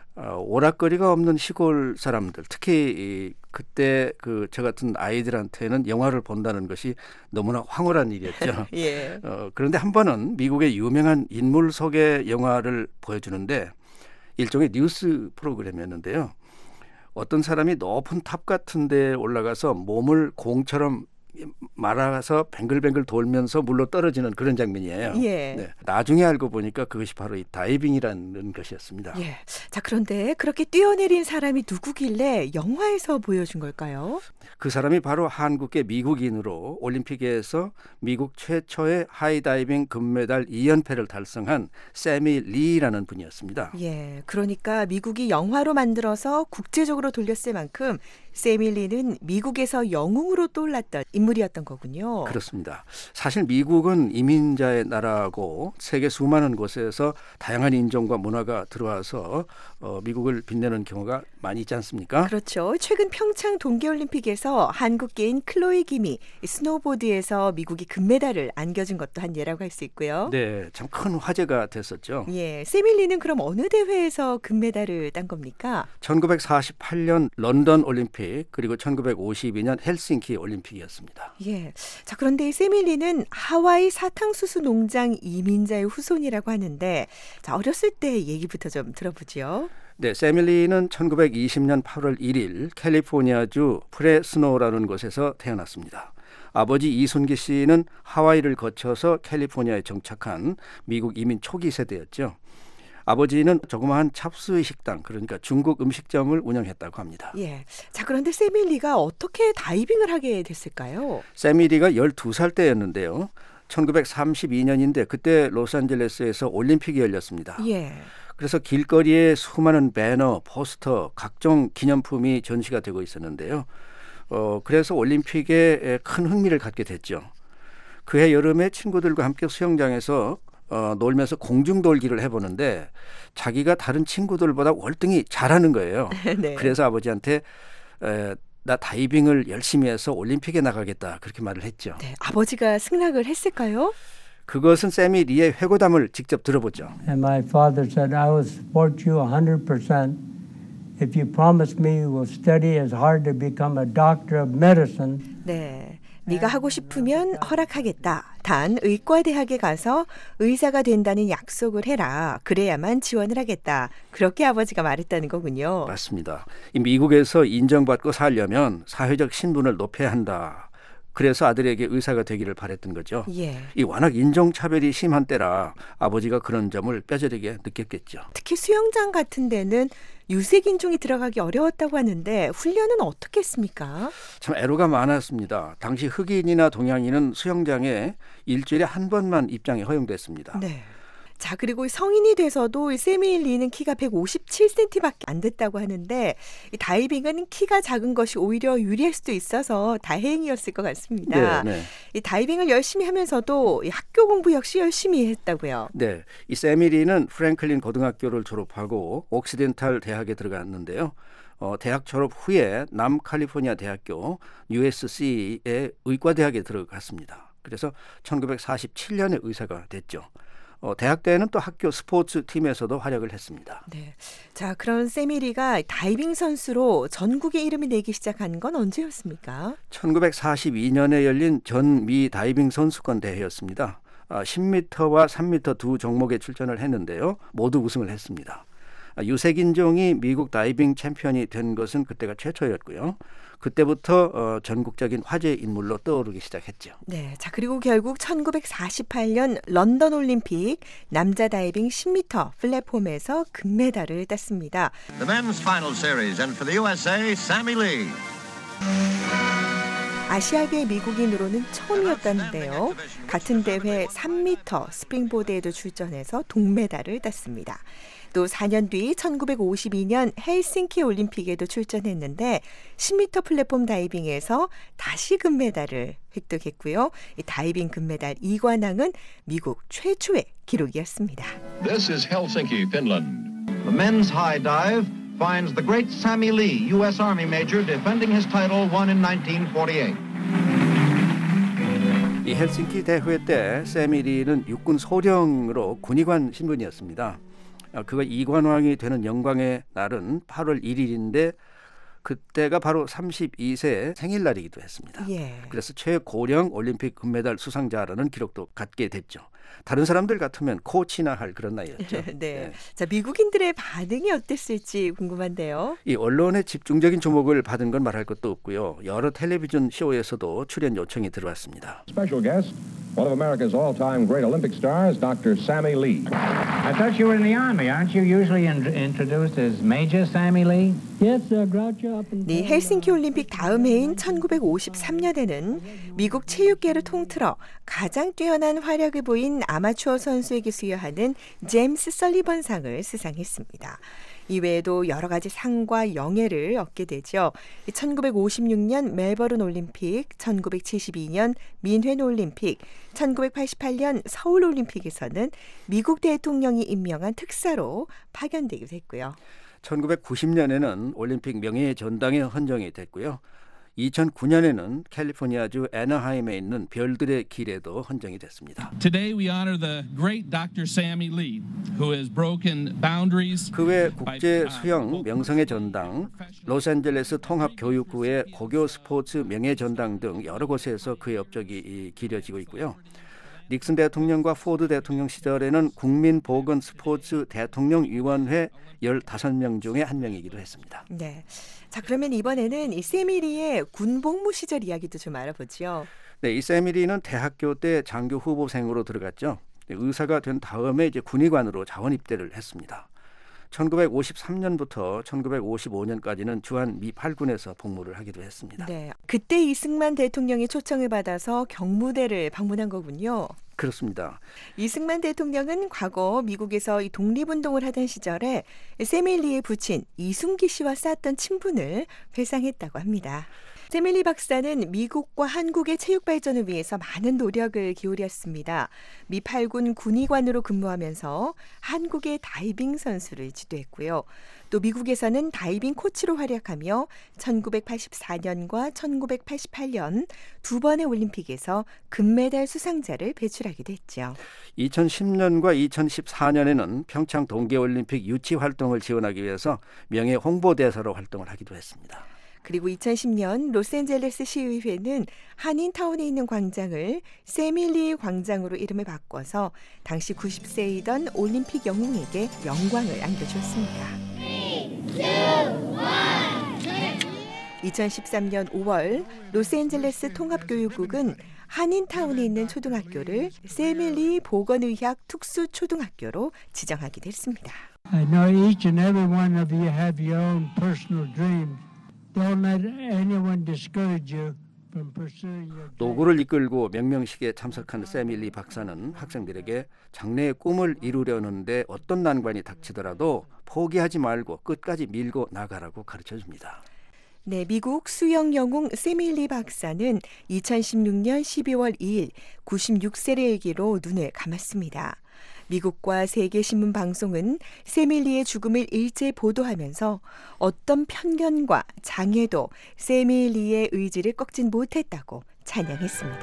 오락거리가 없는 시골 사람들, 특히 그때 저 같은 아이들한테는 영화를 본다는 것이 너무나 황홀한 일이었죠. 예. 그런데 한 번은 미국의 유명한 인물 소개 영화를 보여주는데 일종의 뉴스 프로그램이었는데요. 어떤 사람이 높은 탑 같은 데 올라가서 몸을 공처럼 말아서 뱅글뱅글 돌면서 물로 떨어지는 그런 장면이에요. 예. 네. 나중에 알고 보니까 그것이 바로 이 다이빙이라는 것이었습니다. 예. 자, 그런데 그렇게 뛰어내린 사람이 누구길래 영화에서 보여준 걸까요? 그 사람이 바로 한국계 미국인으로 올림픽에서 미국 최초의 하이다이빙 금메달 2연패를 달성한 세미 리라는 분이었습니다. 예. 그러니까 미국이 영화로 만들어서 국제적으로 돌렸을 만큼 세미 리는 미국에서 영웅으로 떠올랐던 인물이었던 거군요. 그렇습니다. 사실 미국은 이민자의 나라고 세계 수많은 곳에서 다양한 인종과 문화가 들어와서 미국을 빛내는 경우가 많이 있지 않습니까? 그렇죠. 최근 평창 동계올림픽에서 한국계인 클로이 김이 스노보드에서 미국이 금메달을 안겨준 것도 한 예라고 할 수 있고요. 네, 참 큰 화제가 됐었죠. 예, 세미 리는 그럼 어느 대회에서 금메달을 딴 겁니까? 1948년 런던 올림픽 그리고 1952년 헬싱키 올림픽이었습니다. 예. 자, 그런데 세미 리는 하와이 사탕수수 농장 이민자의 후손이라고 하는데, 자, 어렸을 때 얘기부터 좀 들어보죠. 네, 세밀리는 1920년 8월 1일 캘리포니아주 프레스노라는 곳에서 태어났습니다. 아버지 이순기 씨는 하와이를 거쳐서 캘리포니아에 정착한 미국 이민 초기 세대였죠. 아버지는 조그마한 찹스의 식당, 그러니까 중국 음식점을 운영했다고 합니다. 예. 자, 그런데 세밀리가 어떻게 다이빙을 하게 됐을까요? 세밀리가 12살 때였는데요. 1932년인데 그때 로스앤젤레스에서 올림픽이 열렸습니다. 예. 그래서 길거리에 수많은 배너, 포스터, 각종 기념품이 전시가 되고 있었는데요. 그래서 올림픽에 큰 흥미를 갖게 됐죠. 그해 여름에 친구들과 함께 수영장에서 놀면서 공중돌기를 해보는데 자기가 다른 친구들보다 월등히 잘하는 거예요. 네. 그래서 아버지한테 나 다이빙을 열심히 해서 올림픽에 나가겠다 그렇게 말을 했죠. 네, 아버지가 승낙을 했을까요? 그것은 세미 리의 회고담을 직접 들어보죠. And my father said, I will support you 100% if you promise me you will study as hard to become a doctor of medicine. 네, 네가 하고 싶으면 허락하겠다. 단 의과대학에 가서 의사가 된다는 약속을 해라. 그래야만 지원을 하겠다. 그렇게 아버지가 말했다는 거군요. 맞습니다. 이 미국에서 인정받고 살려면 사회적 신분을 높여야 한다. 그래서 아들에게 의사가 되기를 바랬던 거죠. 예. 이 워낙 인종차별이 심한 때라 아버지가 그런 점을 뼈저리게 느꼈겠죠. 특히 수영장 같은 데는 유색인종이 들어가기 어려웠다고 하는데 훈련은 어떻게 했습니까? 참 애로가 많았습니다. 당시 흑인이나 동양인은 수영장에 일주일에 한 번만 입장이 허용됐습니다. 네. 자, 그리고 성인이 돼서도 세미 리는 키가 157cm밖에 안 됐다고 하는데 이 다이빙은 키가 작은 것이 오히려 유리할 수도 있어서 다행이었을 것 같습니다. 네, 네. 이 다이빙을 열심히 하면서도 이 학교 공부 역시 열심히 했다고요. 네, 이 세미 리는 프랭클린 고등학교를 졸업하고 옥시덴탈 대학에 들어갔는데요. 대학 졸업 후에 남칼리포니아 대학교 USC의 의과대학에 들어갔습니다. 그래서 1947년에 의사가 됐죠. 대학 때는 또 학교 스포츠 팀에서도 활약을 했습니다. 네. 자, 그런 세미 리가 다이빙 선수로 전국에 이름이 내기 시작한 건 언제였습니까? 1942년에 열린 전미 다이빙 선수권 대회였습니다. 10m와 3m 두 종목에 출전을 했는데요. 모두 우승을 했습니다. 유색인종이 미국 다이빙 챔피언이 된 것은 그때가 최초였고요. 그때부터 전국적인 화제 인물로 떠오르기 시작했죠. 네, 자 그리고 결국 1948년 런던 올림픽 남자 다이빙 10m 플랫폼에서 금메달을 땄습니다. The men's final series and for the USA, Sammy Lee. 아시아계 미국인으로는 처음이었다는데요. 같은 대회 3m 스프링보드에도 출전해서 동메달을 땄습니다. 또 4년 뒤 1952년 헬싱키 올림픽에도 출전했는데 10m 플랫폼 다이빙에서 다시 금메달을 획득했고요. 이 다이빙 금메달 2관왕은 미국 최초의 기록이었습니다. This is Helsinki, Finland. The men's high dive finds the great Sammy Lee, U.S. Army Major, defending his title won in 1948. 이 헬싱키 대회 때 세미 리는 육군 소령으로 군의관 신분이었습니다. 그가 이관왕이 되는 영광의 날은 8월 1일인데 그때가 바로 32세 생일날이기도 했습니다. 예. 그래서 최고령 올림픽 금메달 수상자라는 기록도 갖게 됐죠. 다른 사람들 같으면 코치나 할 그런 나이였죠. 네. 네. 자, 미국인들의 반응이 어땠을지 궁금한데요. 이 언론의 집중적인 주목을 받은 건 말할 것도 없고요. 여러 텔레비전 쇼에서도 출연 요청이 들어왔습니다. Special guest, one of America's all-time great Olympic stars, Dr. Sammy Lee. I thought you were in the Army. Aren't you usually introduced as Major Sammy Lee? Yes, Groucho up in 네, 헬싱키 올림픽 다음 해인 1953년에는 미국 체육계를 통틀어 가장 뛰어난 활약을 보인 아마추어 선수에게 수여하는 제임스 설리번상을 수상했습니다. 이외에도 여러 가지 상과 영예를 얻게 되죠. 1956년 멜버른 올림픽, 1972년 민헨 올림픽, 1988년 서울 올림픽에서는 미국 대통령이 임명한 특사로 파견되기도 했고요. 1990년에는 올림픽 명예전당에 헌정이 됐고요. 2009년에는 캘리포니아주 애너하임에 있는 별들의 길에도 헌정이 됐습니다. Today we honor the great Dr. Sammy Lee, who has broken boundaries. 그 외 국제 수영 명성의 전당, 로스앤젤레스 통합교육부의 고교 스포츠 명예전당 등 여러 곳에서 그의 업적이 기려지고 있고요. 닉슨 대통령과 포드 대통령 시절에는 국민보건 스포츠 대통령위원회 15명 중에 한 명이기도 했습니다. 네. 자, 그러면 이번에는 이 세미 리의 군복무 시절 이야기도 좀 알아보죠. 네, 이 세미 리는 대학교 때 장교 후보생으로 들어갔죠. 의사가 된 다음에 이제 군의관으로 자원 입대를 했습니다. 1953년부터 1955년까지는 주한 미 8군에서 복무를 하기도 했습니다. 네, 그때 이승만 대통령의 초청을 받아서 경무대를 방문한 거군요. 그렇습니다. 이승만 대통령은 과거 미국에서 이 독립운동을 하던 시절에 세미 리의 부친 이순기 씨와 쌓았던 친분을 회상했다고 합니다. 세밀리 박사는 미국과 한국의 체육 발전을 위해서 많은 노력을 기울였습니다. 미 8군 군의관으로 근무하면서 한국의 다이빙 선수를 지도했고요. 또 미국에서는 다이빙 코치로 활약하며 1984년과 1988년 두 번의 올림픽에서 금메달 수상자를 배출하기도 했죠. 2010년과 2014년에는 평창 동계올림픽 유치 활동을 지원하기 위해서 명예 홍보대사로 활동을 하기도 했습니다. 그리고 2010년 로스앤젤레스 시의회는 한인타운에 있는 광장을 세밀리 광장으로 이름을 바꿔서 당시 90세이던 올림픽 영웅에게 영광을 안겨주었습니다. 2013년 5월 로스앤젤레스 통합교육국은 한인타운에 있는 초등학교를 세밀리 보건의학 특수초등학교로 지정하기도 했습니다. I know each and every one of you have your own personal dreams. Don't let anyone discourage you from pursuing your dreams. 노구를 이끌고 명명식에 참석한 세밀리 박사는 학생들에게 장래의 꿈을 이루려는데 어떤 난관이 닥치더라도 포기하지 말고 끝까지 밀고 나가라고 가르쳐줍니다. 네, 미국 수영 영웅 세밀리 박사는 2016년 12월 2일 96세를 일기로 눈을 감았습니다. 미국과 세계신문 방송은 세밀리의 죽음을 일제 보도하면서 어떤 편견과 장애도 세밀리의 의지를 꺾진 못했다고 찬양했습니다.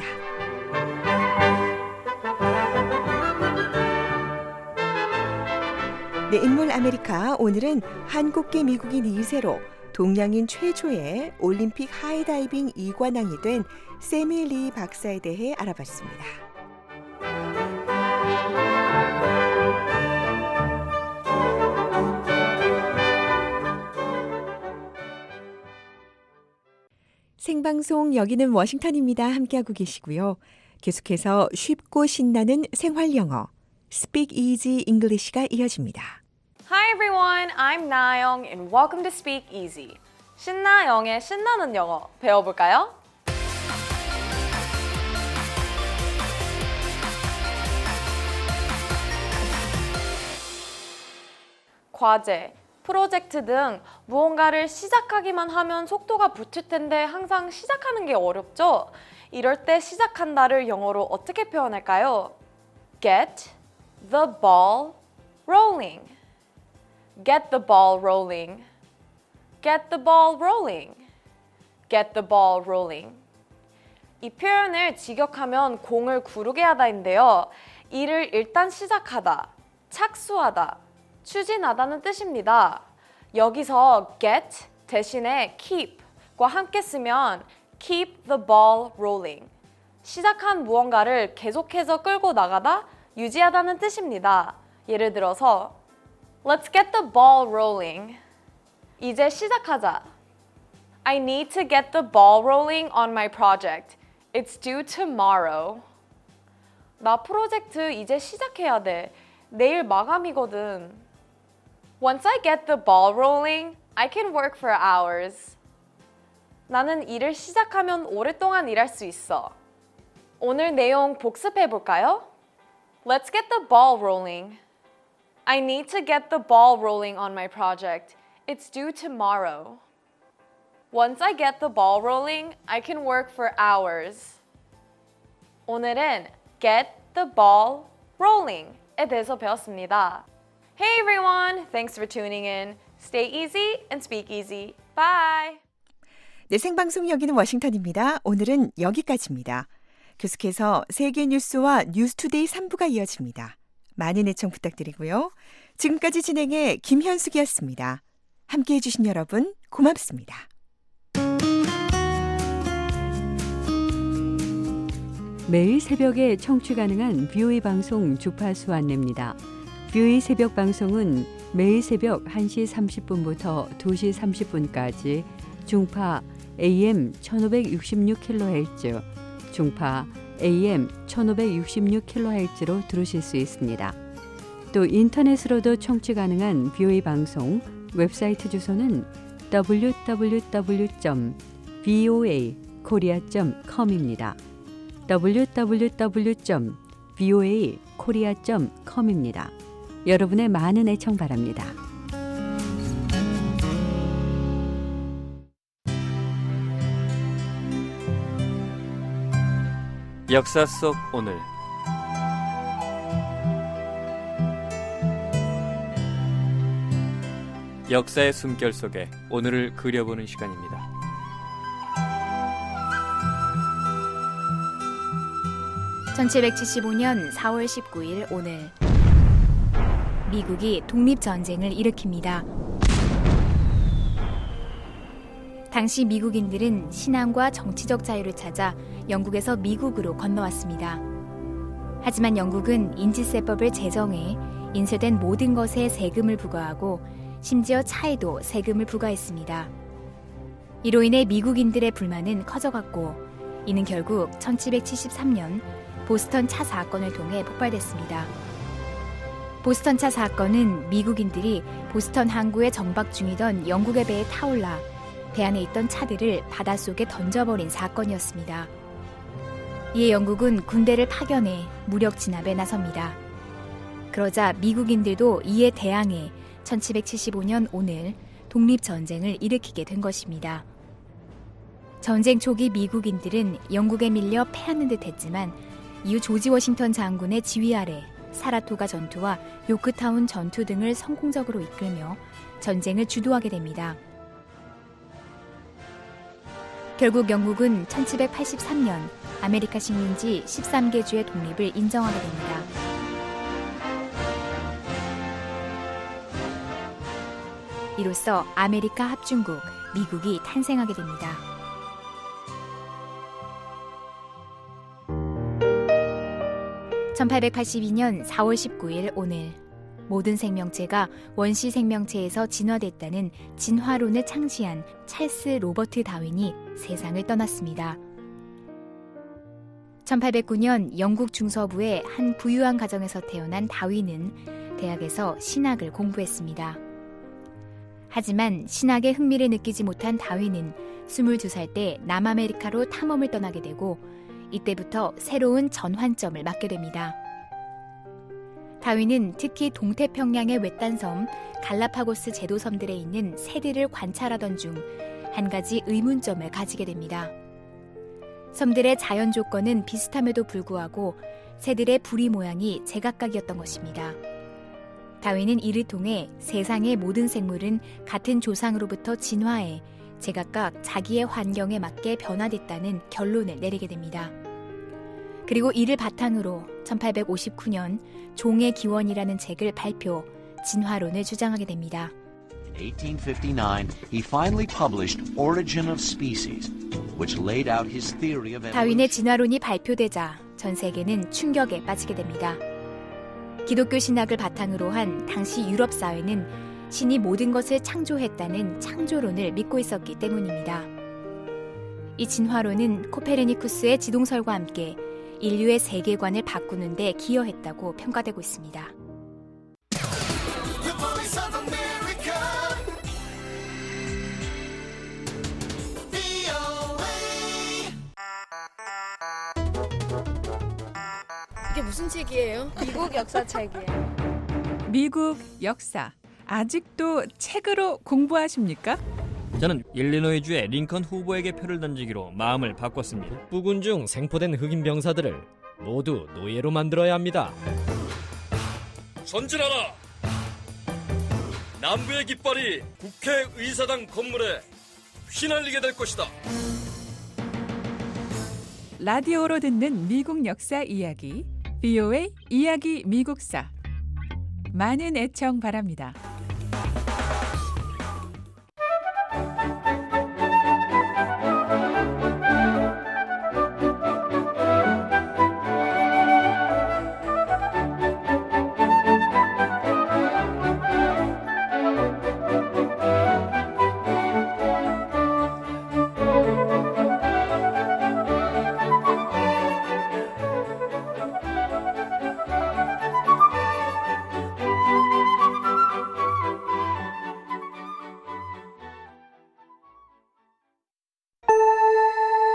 네, 인물 아메리카 오늘은 한국계 미국인 2세로 동양인 최초의 올림픽 하이다이빙 2관왕이 된 세밀리 박사에 대해 알아봤습니다. 생방송 여기는 워싱턴입니다. 함께하고 계시고요. 계속해서 쉽고 신나는 생활영어 Speak Easy English가 이어집니다. Hi everyone, I'm 나영 and welcome to Speak Easy. 신나영의 신나는 영어 배워볼까요? 과제, 프로젝트 등 무언가를 시작하기만 하면 속도가 붙을 텐데 항상 시작하는 게 어렵죠? 이럴 때 시작한다를 영어로 어떻게 표현할까요? Get the ball rolling. Get the ball rolling. Get the ball rolling. Get the ball rolling. 이 표현을 직역하면 공을 구르게 하다인데요. 일을 일단 시작하다, 착수하다, 추진하다는 뜻입니다. 여기서 get 대신에 keep과 함께 쓰면 keep the ball rolling. 시작한 무언가를 계속해서 끌고 나가다, 유지하다는 뜻입니다. 예를 들어서 Let's get the ball rolling. 이제 시작하자. I need to get the ball rolling on my project. It's due tomorrow. 나 프로젝트 이제 시작해야 돼. 내일 마감이거든. Once I get the ball rolling, I can work for hours. 나는 일을 시작하면 오랫동안 일할 수 있어. 오늘 내용 복습해 볼까요? Let's get the ball rolling. I need to get the ball rolling on my project. It's due tomorrow. Once I get the ball rolling, I can work for hours. 오늘은 get the ball rolling에 대해서 배웠습니다. Hey everyone, thanks for tuning in. Stay easy and speak easy. Bye. 네, 생방송 여기는 워싱턴입니다. 오늘은 여기까지입니다. 계속해서 세계 뉴스와 뉴스투데이 3부가 이어집니다. 많은 애청 부탁드리고요. 지금까지 진행의 김현숙이었습니다. 함께해 주신 여러분 고맙습니다. 매일 새벽에 청취 가능한 VOA 방송 주파수 안내입니다. VOA 새벽 방송은 매일 새벽 1시 30분부터 2시 30분까지 중파 AM 1566kHz, 중파 AM 1566kHz로 들으실 수 있습니다. 또 인터넷으로도 청취 가능한 VOA 방송 웹사이트 주소는 www.voakorea.com입니다. www.voakorea.com입니다. 여러분의 많은 애청 바랍니다. 역사 속 오늘. 역사의 숨결 속에 오늘을 그려보는 시간입니다. (1775년 4월 19일) 오늘 미국이 독립전쟁을 일으킵니다. 당시 미국인들은 신앙과 정치적 자유를 찾아 영국에서 미국으로 건너왔습니다. 하지만 영국은 인지세법을 제정해 인쇄된 모든 것에 세금을 부과하고 심지어 차에도 세금을 부과했습니다. 이로 인해 미국인들의 불만은 커져갔고 이는 결국 1773년 보스턴 차 사건을 통해 폭발됐습니다. 보스턴 차 사건은 미국인들이 보스턴 항구에 정박 중이던 영국의 배에 타올라 배 안에 있던 차들을 바닷속에 던져버린 사건이었습니다. 이에 영국은 군대를 파견해 무력 진압에 나섭니다. 그러자 미국인들도 이에 대항해 1775년 오늘 독립전쟁을 일으키게 된 것입니다. 전쟁 초기 미국인들은 영국에 밀려 패하는 듯 했지만 이후 조지 워싱턴 장군의 지휘 아래 사라토가 전투와 요크타운 전투 등을 성공적으로 이끌며 전쟁을 주도하게 됩니다. 결국 영국은 1783년 아메리카 식민지 13개 주의 독립을 인정하게 됩니다. 이로써 아메리카 합중국 미국이 탄생하게 됩니다. (1882년 4월 19일) 오늘 모든 생명체가 원시 생명체에서 진화됐다는 진화론을 창시한 찰스 로버트 다윈이 세상을 떠났습니다. 1809년 영국 중서부의 한 부유한 가정에서 태어난 다윈은 대학에서 신학을 공부했습니다. 하지만 신학에 흥미를 느끼지 못한 다윈은 22살 때 남아메리카로 탐험을 떠나게 되고 이때부터 새로운 전환점을 맞게 됩니다. 다윈은 특히 동태평양의 외딴 섬 갈라파고스 제도섬들에 있는 새들을 관찰하던 중 한 가지 의문점을 가지게 됩니다. 섬들의 자연 조건은 비슷함에도 불구하고 새들의 부리 모양이 제각각이었던 것입니다. 다윈은 이를 통해 세상의 모든 생물은 같은 조상으로부터 진화해 제각각 자기의 환경에 맞게 변화됐다는 결론을 내리게 됩니다. 그리고 이를 바탕으로 1859년 종의 기원이라는 책을 발표, 진화론을 주장하게 됩니다. In 1859, he finally published Origin of Species, which laid out his theory of evolution. 다윈의 진화론이 발표되자 전 세계는 충격에 빠지게 됩니다. 기독교 신학을 바탕으로 한 당시 유럽 사회는 신이 모든 것을 창조했다는 창조론을 믿고 있었기 때문입니다. 이 진화론은 코페르니쿠스의 지동설과 함께 인류의 세계관을 바꾸는 데 기여했다고 평가되고 있습니다. 이게 무슨 책이에요? 미국 역사책이에요. 미국 역사. 아직도 책으로 공부하십니까? 저는 일리노이주의 링컨 후보에게 표를 던지기로 마음을 바꿨습니다. 부군 중 생포된 흑인 병사들을 모두 노예로 만들어야 합니다. 전진하라! 남부의 깃발이 국회의사당 건물에 휘날리게 될 것이다. 라디오로 듣는 미국 역사 이야기, VOA 이야기 미국사. 많은 애청 바랍니다.